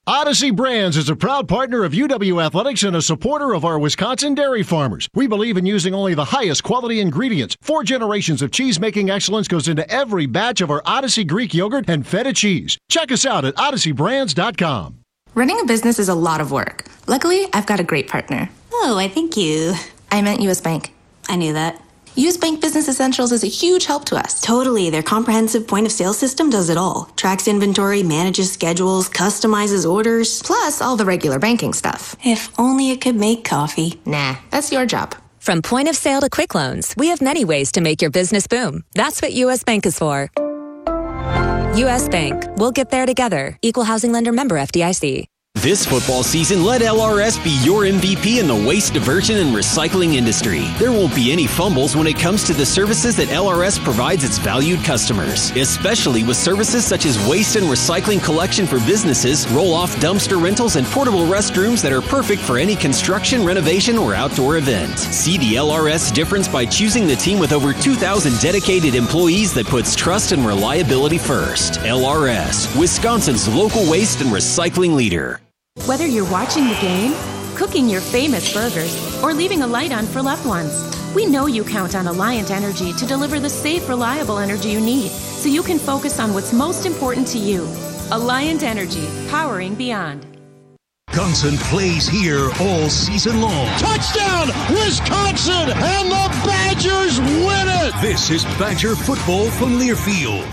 Odyssey Brands is a proud partner of U W Athletics and a supporter of our Wisconsin dairy farmers. We believe in using only the highest quality ingredients. Four generations of cheese-making excellence goes into every batch of our Odyssey Greek yogurt and feta cheese. Check us out at odyssey brands dot com. Running a business is a lot of work. Luckily, I've got a great partner. Oh, I thank you. I meant U S Bank. I knew that. U S Bank Business Essentials is a huge help to us. Totally. Their comprehensive point-of-sale system does it all. Tracks inventory, manages schedules, customizes orders. Plus all the regular banking stuff. If only it could make coffee. Nah, that's your job. From point of sale to quick loans, we have many ways to make your business boom. That's what U S Bank is for. U S Bank. We'll get there together. Equal housing lender member F D I C. This football season, let L R S be your M V P in the waste diversion and recycling industry. There won't be any fumbles when it comes to the services that L R S provides its valued customers, especially with services such as waste and recycling collection for businesses, roll-off dumpster rentals, and portable restrooms that are perfect for any construction, renovation, or outdoor event. See the L R S difference by choosing the team with over two thousand dedicated employees that puts trust and reliability first. L R S, Wisconsin's local waste and recycling leader. Whether you're watching the game, cooking your famous burgers, or leaving a light on for loved ones, we know you count on Alliant Energy to deliver the safe, reliable energy you need so you can focus on what's most important to you. Alliant Energy, powering beyond. Wisconsin plays here all season long. Touchdown, Wisconsin, and the Badgers win it! This is Badger football from Learfield.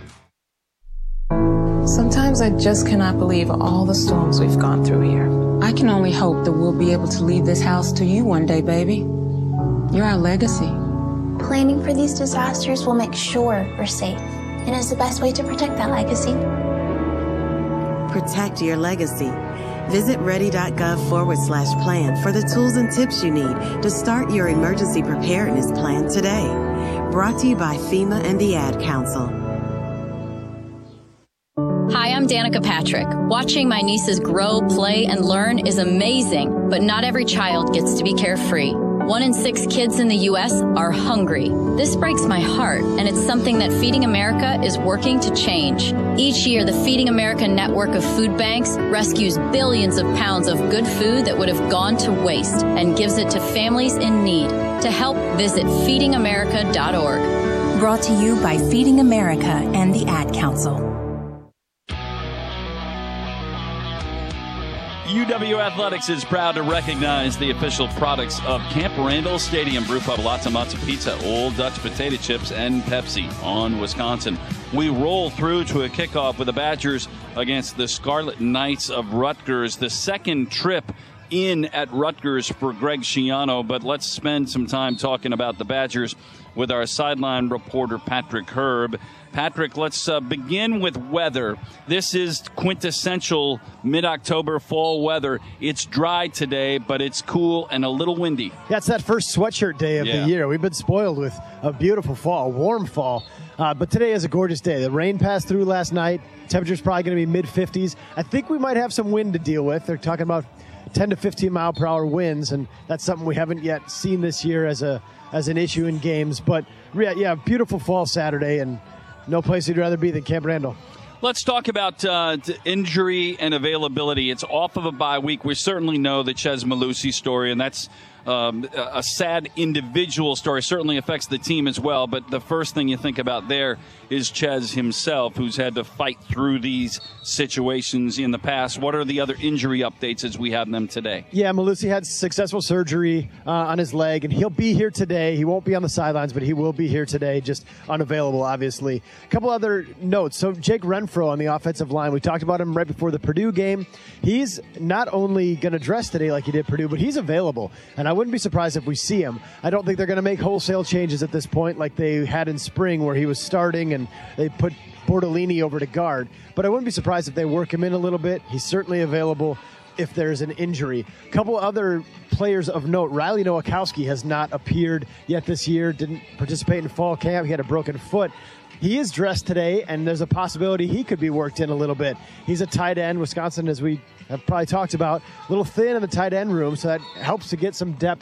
Sometimes I just cannot believe all the storms we've gone through here. I can only hope that we'll be able to leave this house to you one day, baby. You're our legacy. Planning for these disasters will make sure we're safe and is the best way to protect that legacy. Protect your legacy. Visit ready.gov forward slash plan for the tools and tips you need to start your emergency preparedness plan today. Brought to you by FEMA and the Ad Council. Hi, I'm Danica Patrick. Watching my nieces grow, play, and learn is amazing, but not every child gets to be carefree. One in six kids in the U S are hungry. This breaks my heart, and it's something that Feeding America is working to change. Each year, the Feeding America network of food banks rescues billions of pounds of good food that would have gone to waste and gives it to families in need. To help, visit feeding america dot org. Brought to you by Feeding America and the Ad Council. U W Athletics is proud to recognize the official products of Camp Randall Stadium Brew Pub, Latza Matza Pizza, Old Dutch Potato Chips, and Pepsi on Wisconsin. We roll through to a kickoff with the Badgers against the Scarlet Knights of Rutgers. The second trip in at Rutgers for Greg Schiano, but let's spend some time talking about the Badgers with our sideline reporter, Patrick Herb. Patrick, let's uh, begin with weather. This is quintessential mid-October fall weather. It's dry today, but it's cool and a little windy. Yeah, it's that first sweatshirt day of yeah. the year. We've been spoiled with a beautiful fall, warm fall. Uh, but today is a gorgeous day. The rain passed through last night. Temperature's probably going to be mid fifties. I think we might have some wind to deal with. They're talking about ten to fifteen mile per hour winds, and that's something we haven't yet seen this year as a as an issue in games. But yeah, yeah beautiful fall Saturday, and no place you'd rather be than Camp Randall. Let's talk about uh, injury and availability. It's off of a bye week. We certainly know the Chez Mellusi story, and that's um, a sad individual story. Certainly affects the team as well, but the first thing you think about there is Chez himself, who's had to fight through these situations in the past. What are the other injury updates as we have them today? Yeah, Mellusi had successful surgery uh, on his leg, and he'll be here today. He won't be on the sidelines, but he will be here today, just unavailable, obviously. A couple other notes. So Jake Renfro on the offensive line, we talked about him right before the Purdue game. He's not only going to dress today like he did Purdue, but he's available, and I wouldn't be surprised if we see him. I don't think they're going to make wholesale changes at this point like they had in spring where he was starting and they put Bortolini over to guard. But I wouldn't be surprised if they work him in a little bit. He's certainly available if there's an injury. A couple other players of note. Riley Nowakowski has not appeared yet this year, didn't participate in fall camp. He had a broken foot. He is dressed today, and there's a possibility he could be worked in a little bit. He's a tight end. Wisconsin, as we have probably talked about, a little thin in the tight end room, so that helps to get some depth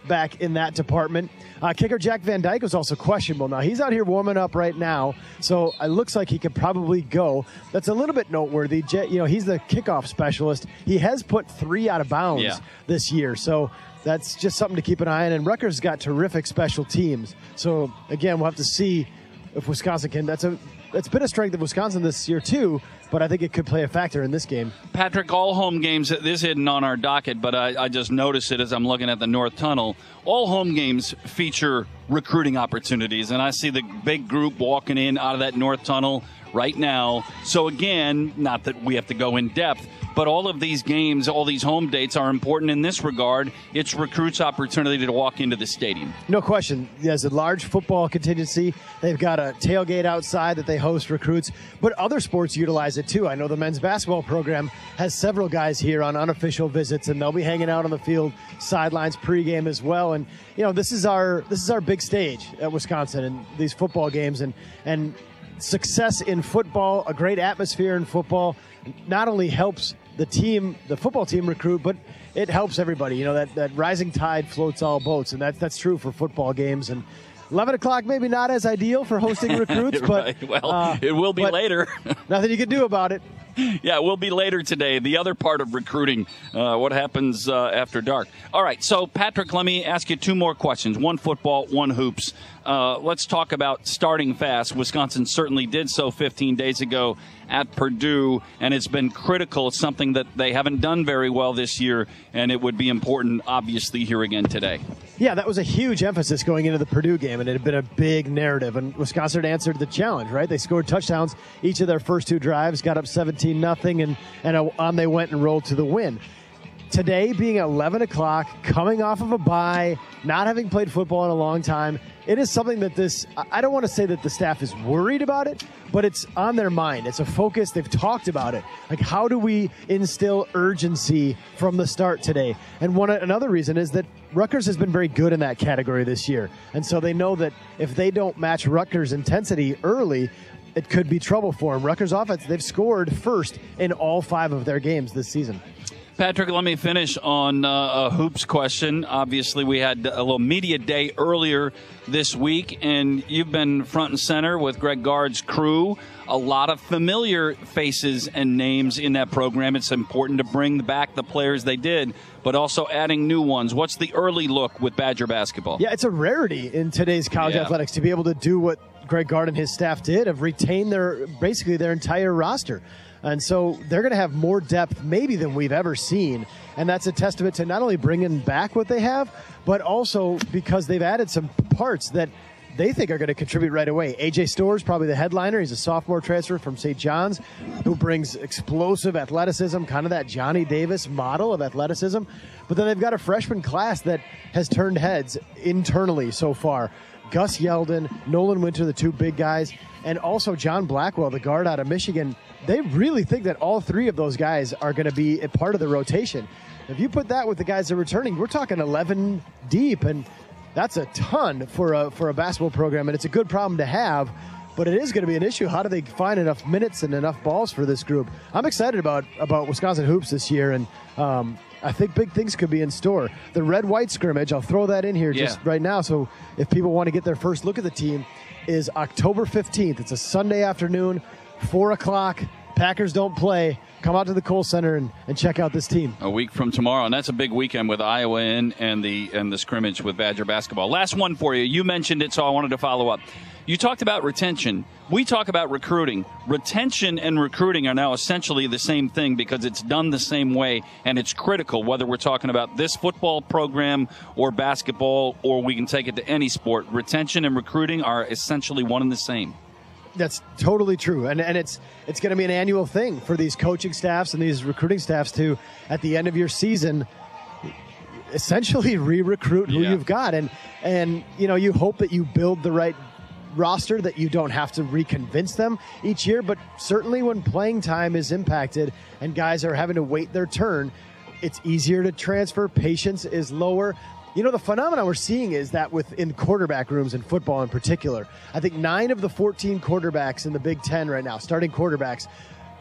back in that department. Uh, kicker Jack Van Dyke was also questionable. Now, he's out here warming up right now, so it looks like he could probably go. That's a little bit noteworthy. You know, he's the kickoff specialist. He has put three out of bounds yeah. this year, so that's just something to keep an eye on. And Rutgers got terrific special teams. So, again, we'll have to see if Wisconsin can. That's a that's been a strength of Wisconsin this year, too, but I think it could play a factor in this game. Patrick, all home games, this isn't on our docket, but I, I just noticed it as I'm looking at the North Tunnel. All home games feature recruiting opportunities, and I see the big group walking in out of that North Tunnel right now. So, again, not that we have to go in depth, but all of these games, all these home dates are important in this regard. It's recruits' opportunity to walk into the stadium. No question. There's a large football contingency. They've got a tailgate outside that they host recruits, but other sports utilize it too. I know the men's basketball program has several guys here on unofficial visits, and they'll be hanging out on the field sidelines pregame as well. And you know, this is our this is our big stage at Wisconsin and these football games, and and success in football, a great atmosphere in football, not only helps the team, the football team recruit, but it helps everybody. You know, that, that rising tide floats all boats, and that, that's true for football games. And eleven o'clock maybe not as ideal for hosting recruits, but right. well, uh, it will be later. Nothing you can do about it. Yeah, it will be later today. The other part of recruiting, uh, what happens uh, after dark. All right, so Patrick, let me ask you two more questions. One football, one hoops. Uh, let's talk about starting fast. Wisconsin certainly did so fifteen days ago at Purdue, and it's been critical. It's something that they haven't done very well this year, and it would be important, obviously, here again today. Yeah, that was a huge emphasis going into the Purdue game, and it had been a big narrative, and Wisconsin answered the challenge, right? They scored touchdowns each of their first two drives, got up seventeen nothing, and, and on they went and rolled to the win. Today, being eleven o'clock, coming off of a bye, not having played football in a long time, it is something that this, I don't want to say that the staff is worried about it, but it's on their mind. It's a focus. They've talked about it. Like, how do we instill urgency from the start today? And one another reason is that Rutgers has been very good in that category this year. And so they know that if they don't match Rutgers' intensity early, it could be trouble for them. Rutgers offense, they've scored first in all five of their games this season. Patrick, let me finish on uh, a hoops question. Obviously, we had a little media day earlier this week, and you've been front and center with Greg Gard's crew. A lot of familiar faces and names in that program. It's important to bring back the players they did, but also adding new ones. What's the early look with Badger basketball? Yeah, it's a rarity in today's college yeah. athletics to be able to do what Greg Gard and his staff did, of retain their basically their entire roster. And so they're going to have more depth maybe than we've ever seen. And that's a testament to not only bringing back what they have, but also because they've added some parts that they think are going to contribute right away. A J Storrs, probably the headliner. He's a sophomore transfer from Saint John's who brings explosive athleticism, kind of that Johnny Davis model of athleticism. But then they've got a freshman class that has turned heads internally so far. Gus Yeldon, Nolan Winter, the two big guys, and also John Blackwell, the guard out of Michigan. They really think that all three of those guys are going to be a part of the rotation. If you put that with the guys that are returning, we're talking eleven deep, and that's a ton for a for a basketball program, and it's a good problem to have, but it is going to be an issue. How do they find enough minutes and enough balls for this group? I'm excited about, about Wisconsin hoops this year, and um, I think big things could be in store. The red-white scrimmage, I'll throw that in here yeah. just right now, so if people want to get their first look at the team, is October fifteenth. It's a Sunday afternoon, four o'clock. Packers don't play. Come out to the Kohl Center and, and check out this team. A week from tomorrow, and that's a big weekend with Iowa in and the and the scrimmage with Badger basketball. Last one for you. You mentioned it, so I wanted to follow up. You talked about retention. We talk about recruiting. Retention and recruiting are now essentially the same thing because it's done the same way, and it's critical, whether we're talking about this football program or basketball, or we can take it to any sport. Retention and recruiting are essentially one and the same. That's totally true, and and it's it's going to be an annual thing for these coaching staffs and these recruiting staffs to, at the end of your season, essentially re-recruit who yeah. you've got, and and you know you hope that you build the right roster, that you don't have to reconvince them each year, but certainly when playing time is impacted and guys are having to wait their turn, it's easier to transfer. Patience is lower. You know, the phenomenon we're seeing is that within quarterback rooms in football in particular, I think nine of the fourteen quarterbacks in the Big Ten right now, starting quarterbacks,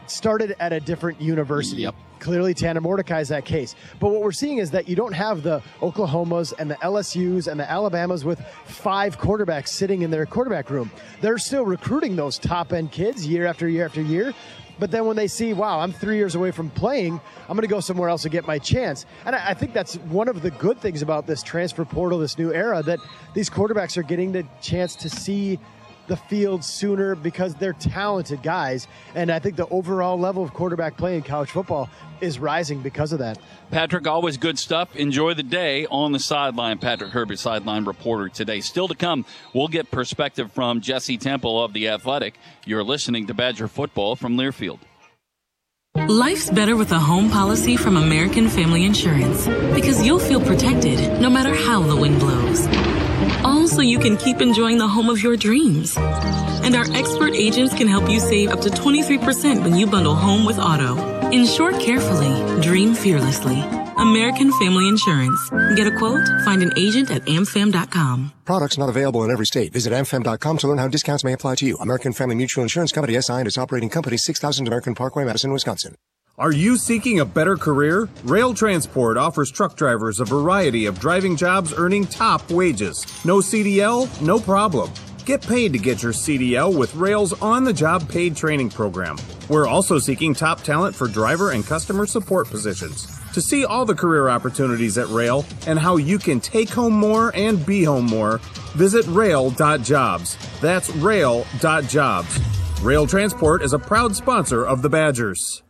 started at a different university. Yep. Clearly, Tanner Mordecai is that case. But what we're seeing is that you don't have the Oklahomas and the L S Us and the Alabamas with five quarterbacks sitting in their quarterback room. They're still recruiting those top-end kids year after year after year. But then when they see, wow, I'm three years away from playing, I'm going to go somewhere else to get my chance. And I, I think that's one of the good things about this transfer portal, this new era, that these quarterbacks are getting the chance to see the field sooner because they're talented guys. And I think the overall level of quarterback play in college football is rising because of that. Patrick, always good stuff. Enjoy the day on the sideline. Patrick Herbert, sideline reporter today. Still to come, we'll get perspective from Jesse Temple of The Athletic. You're listening to Badger Football from Learfield. Life's better with a home policy from American Family Insurance because you'll feel protected no matter how the wind blows. All so you can keep enjoying the home of your dreams. And our expert agents can help you save up to twenty-three percent when you bundle home with auto. Insure carefully, dream fearlessly. American Family Insurance. Get a quote? Find an agent at amfam dot com. Products not available in every state. Visit amfam dot com to learn how discounts may apply to you. American Family Mutual Insurance Company, S I and its operating company, six thousand American Parkway, Madison, Wisconsin. Are you seeking a better career? Rail Transport offers truck drivers a variety of driving jobs earning top wages. No C D L? No problem. Get paid to get your C D L with Rail's on-the-job paid training program. We're also seeking top talent for driver and customer support positions. To see all the career opportunities at Rail and how you can take home more and be home more, visit rail dot jobs. That's rail dot jobs. Rail Transport is a proud sponsor of the Badgers.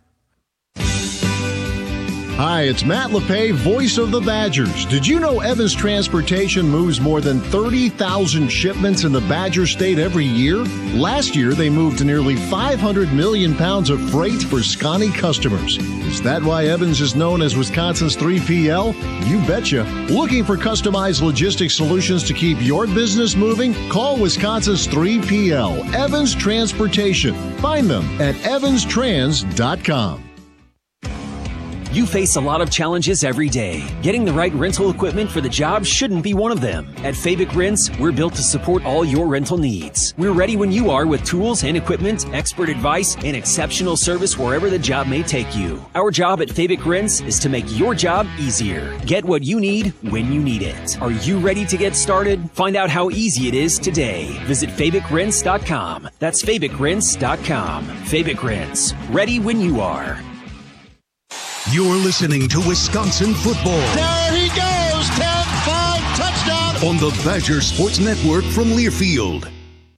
Hi, it's Matt LePay, voice of the Badgers. Did you know Evans Transportation moves more than thirty thousand shipments in the Badger State every year? Last year, they moved nearly five hundred million pounds of freight for Scotty customers. Is that why Evans is known as Wisconsin's three P L? You betcha. Looking for customized logistics solutions to keep your business moving? Call Wisconsin's three P L, Evans Transportation. Find them at evans trans dot com. You face a lot of challenges every day. Getting the right rental equipment for the job shouldn't be one of them. At Fabic Rents, we're built to support all your rental needs. We're ready when you are with tools and equipment, expert advice, and exceptional service wherever the job may take you. Our job at Fabic Rents is to make your job easier. Get what you need when you need it. Are you ready to get started? Find out how easy it is today. Visit fabic rents dot com. That's fabic rents dot com. Fabic Rents. Ready when you are. You're listening to Wisconsin football. There he goes, ten five, touchdown. On the Badger Sports Network from Learfield.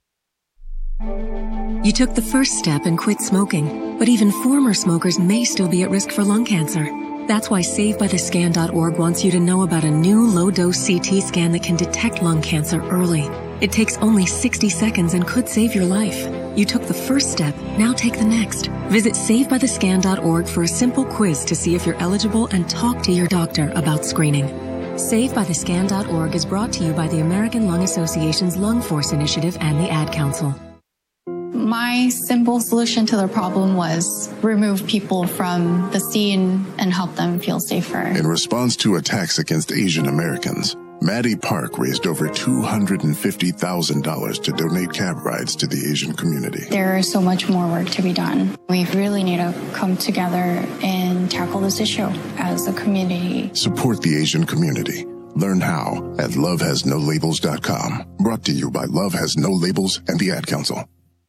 You took the first step and quit smoking, but even former smokers may still be at risk for lung cancer. That's why save by the scan dot org wants you to know about a new low-dose C T scan that can detect lung cancer early. It takes only sixty seconds and could save your life. You took the first step, now take the next. Visit save by the scan dot org for a simple quiz to see if you're eligible and talk to your doctor about screening. save by the scan dot org is brought to you by the American Lung Association's Lung Force Initiative and the Ad Council. My simple solution to the problem was remove people from the scene and help them feel safer. In response to attacks against Asian Americans, Maddie Park raised over two hundred fifty thousand dollars to donate cab rides to the Asian community. There is so much more work to be done. We really need to come together and tackle this issue as a community. Support the Asian community. Learn how at love has no labels dot com. Brought to you by Love Has No Labels and the Ad Council.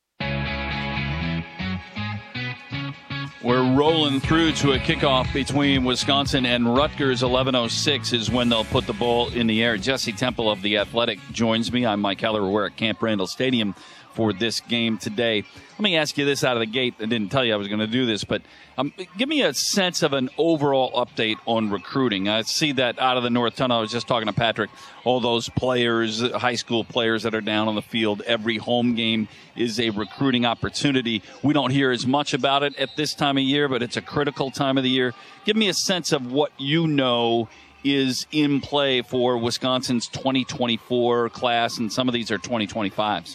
We're rolling through to a kickoff between Wisconsin and Rutgers. eleven oh six is when they'll put the ball in the air. Jesse Temple of The Athletic joins me. I'm Mike Heller. We're at Camp Randall Stadium for this game today. Let me ask you this out of the gate. I didn't tell you I was going to do this, but um, give me a sense of an overall update on recruiting. I see that out of the North Tunnel. I was just talking to Patrick. All those players, high school players that are down on the field, every home game is a recruiting opportunity. We don't hear as much about it at this time of year, but it's a critical time of the year. Give me a sense of what you know is in play for Wisconsin's twenty twenty-four class, and some of these are twenty twenty-fives.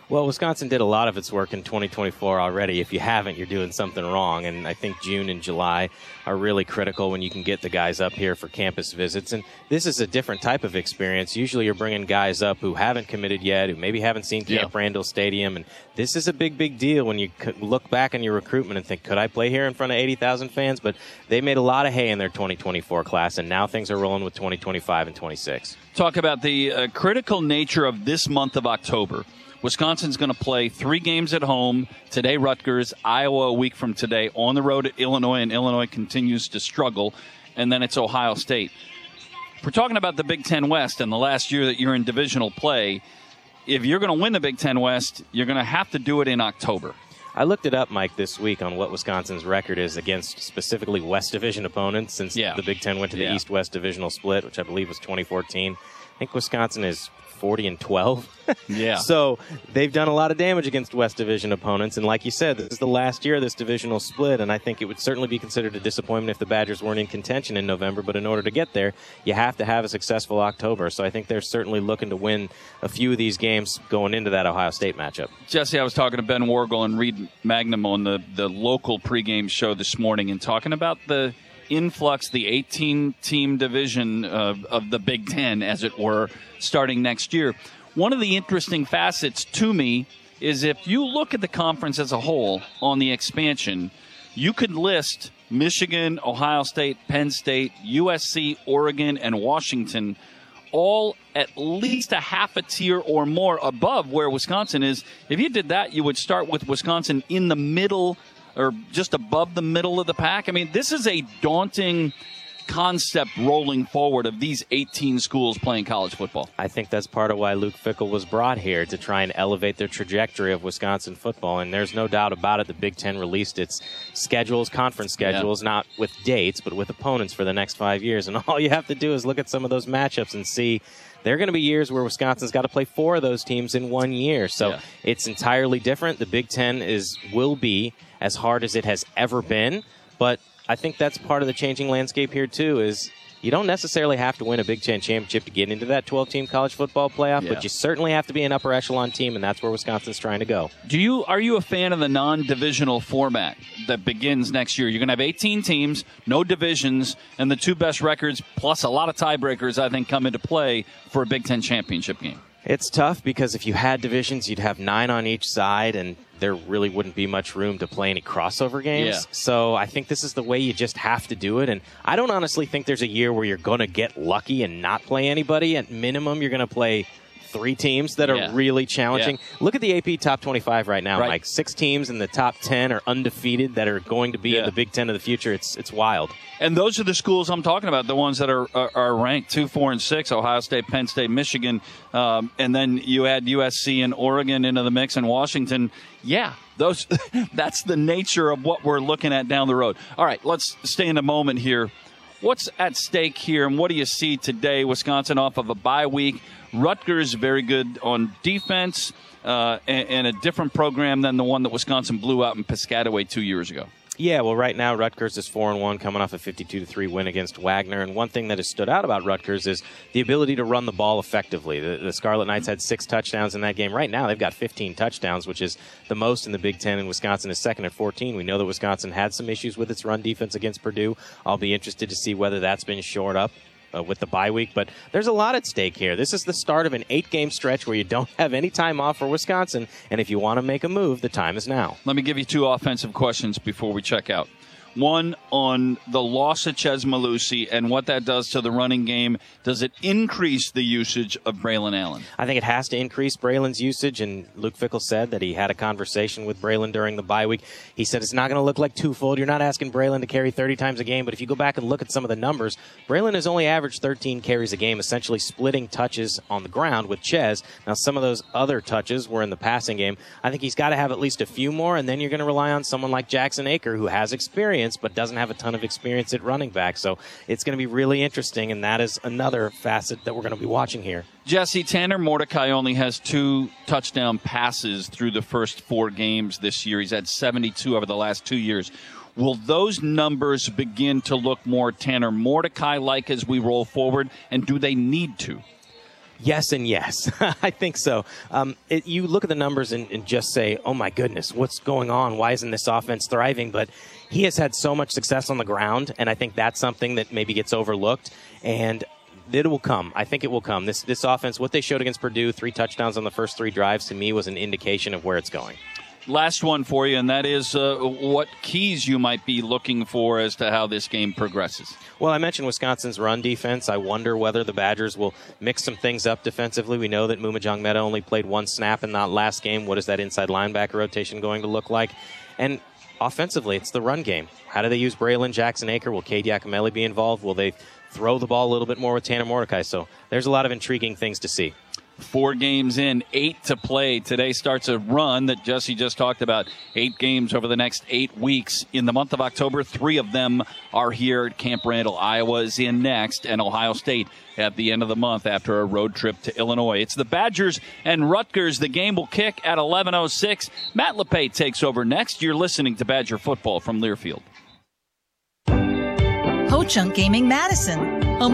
Well, Wisconsin did a lot of its work in twenty twenty-four already. If you haven't, you're doing something wrong. And I think June and July are really critical when you can get the guys up here for campus visits. And this is a different type of experience. Usually you're bringing guys up who haven't committed yet, who maybe haven't seen Camp yeah. Randall Stadium. And this is a big, big deal when you look back on your recruitment and think, could I play here in front of eighty thousand fans? But they made a lot of hay in their twenty twenty-four class, and now things are rolling with twenty twenty-five and twenty-six. Talk about the uh, critical nature of this month of October. Wisconsin's going to play three games at home. Today, Rutgers, Iowa a week from today, on the road at Illinois, and Illinois continues to struggle. And then it's Ohio State. We're talking about the Big Ten West and the last year that you're in divisional play. If you're going to win the Big Ten West, you're going to have to do it in October. I looked it up, Mike, this week on what Wisconsin's record is against specifically West Division opponents since yeah. the Big Ten went to the yeah. East-West divisional split, which I believe was twenty fourteen. I think Wisconsin is forty and twelve. Yeah. So they've done a lot of damage against West Division opponents. And like you said, this is the last year of this divisional split. And I think it would certainly be considered a disappointment if the Badgers weren't in contention in November. But in order to get there, you have to have a successful October. So I think they're certainly looking to win a few of these games going into that Ohio State matchup. Jesse, I was talking to Ben Wargel and Reed Magnum on the, the local pregame show this morning and talking about the influx, the eighteen-team division of, of the Big Ten, as it were, starting next year. One of the interesting facets to me is if you look at the conference as a whole on the expansion, you could list Michigan, Ohio State, Penn State, U S C, Oregon, and Washington all at least a half a tier or more above where Wisconsin is. If you did that, you would start with Wisconsin in the middle or just above the middle of the pack. I mean, this is a daunting concept rolling forward of these eighteen schools playing college football. I think that's part of why Luke Fickell was brought here, to try and elevate the trajectory of Wisconsin football. And there's no doubt about it, the Big Ten released its schedules, conference schedules, yeah. not with dates, but with opponents for the next five years. And all you have to do is look at some of those matchups and see there are going to be years where Wisconsin's got to play four of those teams in one year. So yeah. it's entirely different. The Big Ten is will be as hard as it has ever been, but I think that's part of the changing landscape here, too, is you don't necessarily have to win a Big Ten championship to get into that twelve-team college football playoff, yeah. but you certainly have to be an upper echelon team, and that's where Wisconsin's trying to go. Do you Are you a fan of the non-divisional format that begins next year? You're going to have eighteen teams, no divisions, and the two best records, plus a lot of tiebreakers, I think, come into play for a Big Ten championship game. It's tough because if you had divisions, you'd have nine on each side, and there really wouldn't be much room to play any crossover games. Yeah. So I think this is the way you just have to do it. And I don't honestly think there's a year where you're going to get lucky and not play anybody. At minimum, you're going to play three teams that are yeah. really challenging. Yeah. Look at the A P Top twenty-five right now, right. Mike. Six teams in the top ten are undefeated that are going to be yeah. in the Big Ten of the future. It's it's wild. And those are the schools I'm talking about, the ones that are are, are ranked two, four, and six, Ohio State, Penn State, Michigan. Um, and then you add U S C and Oregon into the mix and Washington. Yeah, those that's the nature of what we're looking at down the road. All right, let's stay in a moment here. What's at stake here, and what do you see today? Wisconsin off of a bye week. Rutgers very good on defense, uh, and, and a different program than the one that Wisconsin blew out in Piscataway two years ago. Yeah, well, right now Rutgers is four and one, coming off a fifty-two to three win against Wagner. And one thing that has stood out about Rutgers is the ability to run the ball effectively. The, the Scarlet Knights had six touchdowns in that game. Right now, they've got fifteen touchdowns, which is the most in the Big Ten, and Wisconsin is second at fourteen. We know that Wisconsin had some issues with its run defense against Purdue. I'll be interested to see whether that's been shored up Uh, with the bye week, but there's a lot at stake here. This is the start of an eight-game stretch where you don't have any time off for Wisconsin, and if you want to make a move, the time is now. Let me give you two offensive questions before we check out. One on the loss of Chez Mellusi and what that does to the running game. Does it increase the usage of Braylon Allen? I think it has to increase Braylon's usage, and Luke Fickell said that he had a conversation with Braylon during the bye week. He said it's not going to look like twofold. You're not asking Braylon to carry thirty times a game, but if you go back and look at some of the numbers, Braylon has only averaged thirteen carries a game, essentially splitting touches on the ground with Chez. Now, some of those other touches were in the passing game. I think he's got to have at least a few more, and then you're going to rely on someone like Jackson Aker, who has experience, but doesn't have a ton of experience at running back. So it's going to be really interesting, and that is another facet that we're going to be watching here. Jesse, Tanner Mordecai only has two touchdown passes through the first four games this year. He's had seventy-two over the last two years. Will those numbers begin to look more Tanner Mordecai-like as we roll forward, and do they need to? Yes and yes. I think so. Um, it, you look at the numbers and, and just say, oh, my goodness, what's going on? Why isn't this offense thriving? But he has had so much success on the ground, and I think that's something that maybe gets overlooked. And it will come. I think it will come. This this offense, what they showed against Purdue, three touchdowns on the first three drives, to me was an indication of where it's going. Last one for you, and that is uh, what keys you might be looking for as to how this game progresses. Well, I mentioned Wisconsin's run defense. I wonder whether the Badgers will mix some things up defensively. We know that Mumajong Meta only played one snap in that last game. What is that inside linebacker rotation going to look like? And offensively, it's the run game. How do they use Braylon Jackson-Aker? Will Cade Yakameli be involved? Will they throw the ball a little bit more with Tanner Mordecai? So there's a lot of intriguing things to see. Four games in, eight to play. Today starts a run that Jesse just talked about. Eight games over the next eight weeks. In the month of October, three of them are here at Camp Randall. Iowa is in next, and Ohio State at the end of the month after a road trip to Illinois. It's the Badgers and Rutgers. The game will kick at eleven oh six. Matt LePay takes over next. You're listening to Badger Football from Learfield. Ho Chunk Gaming Madison, home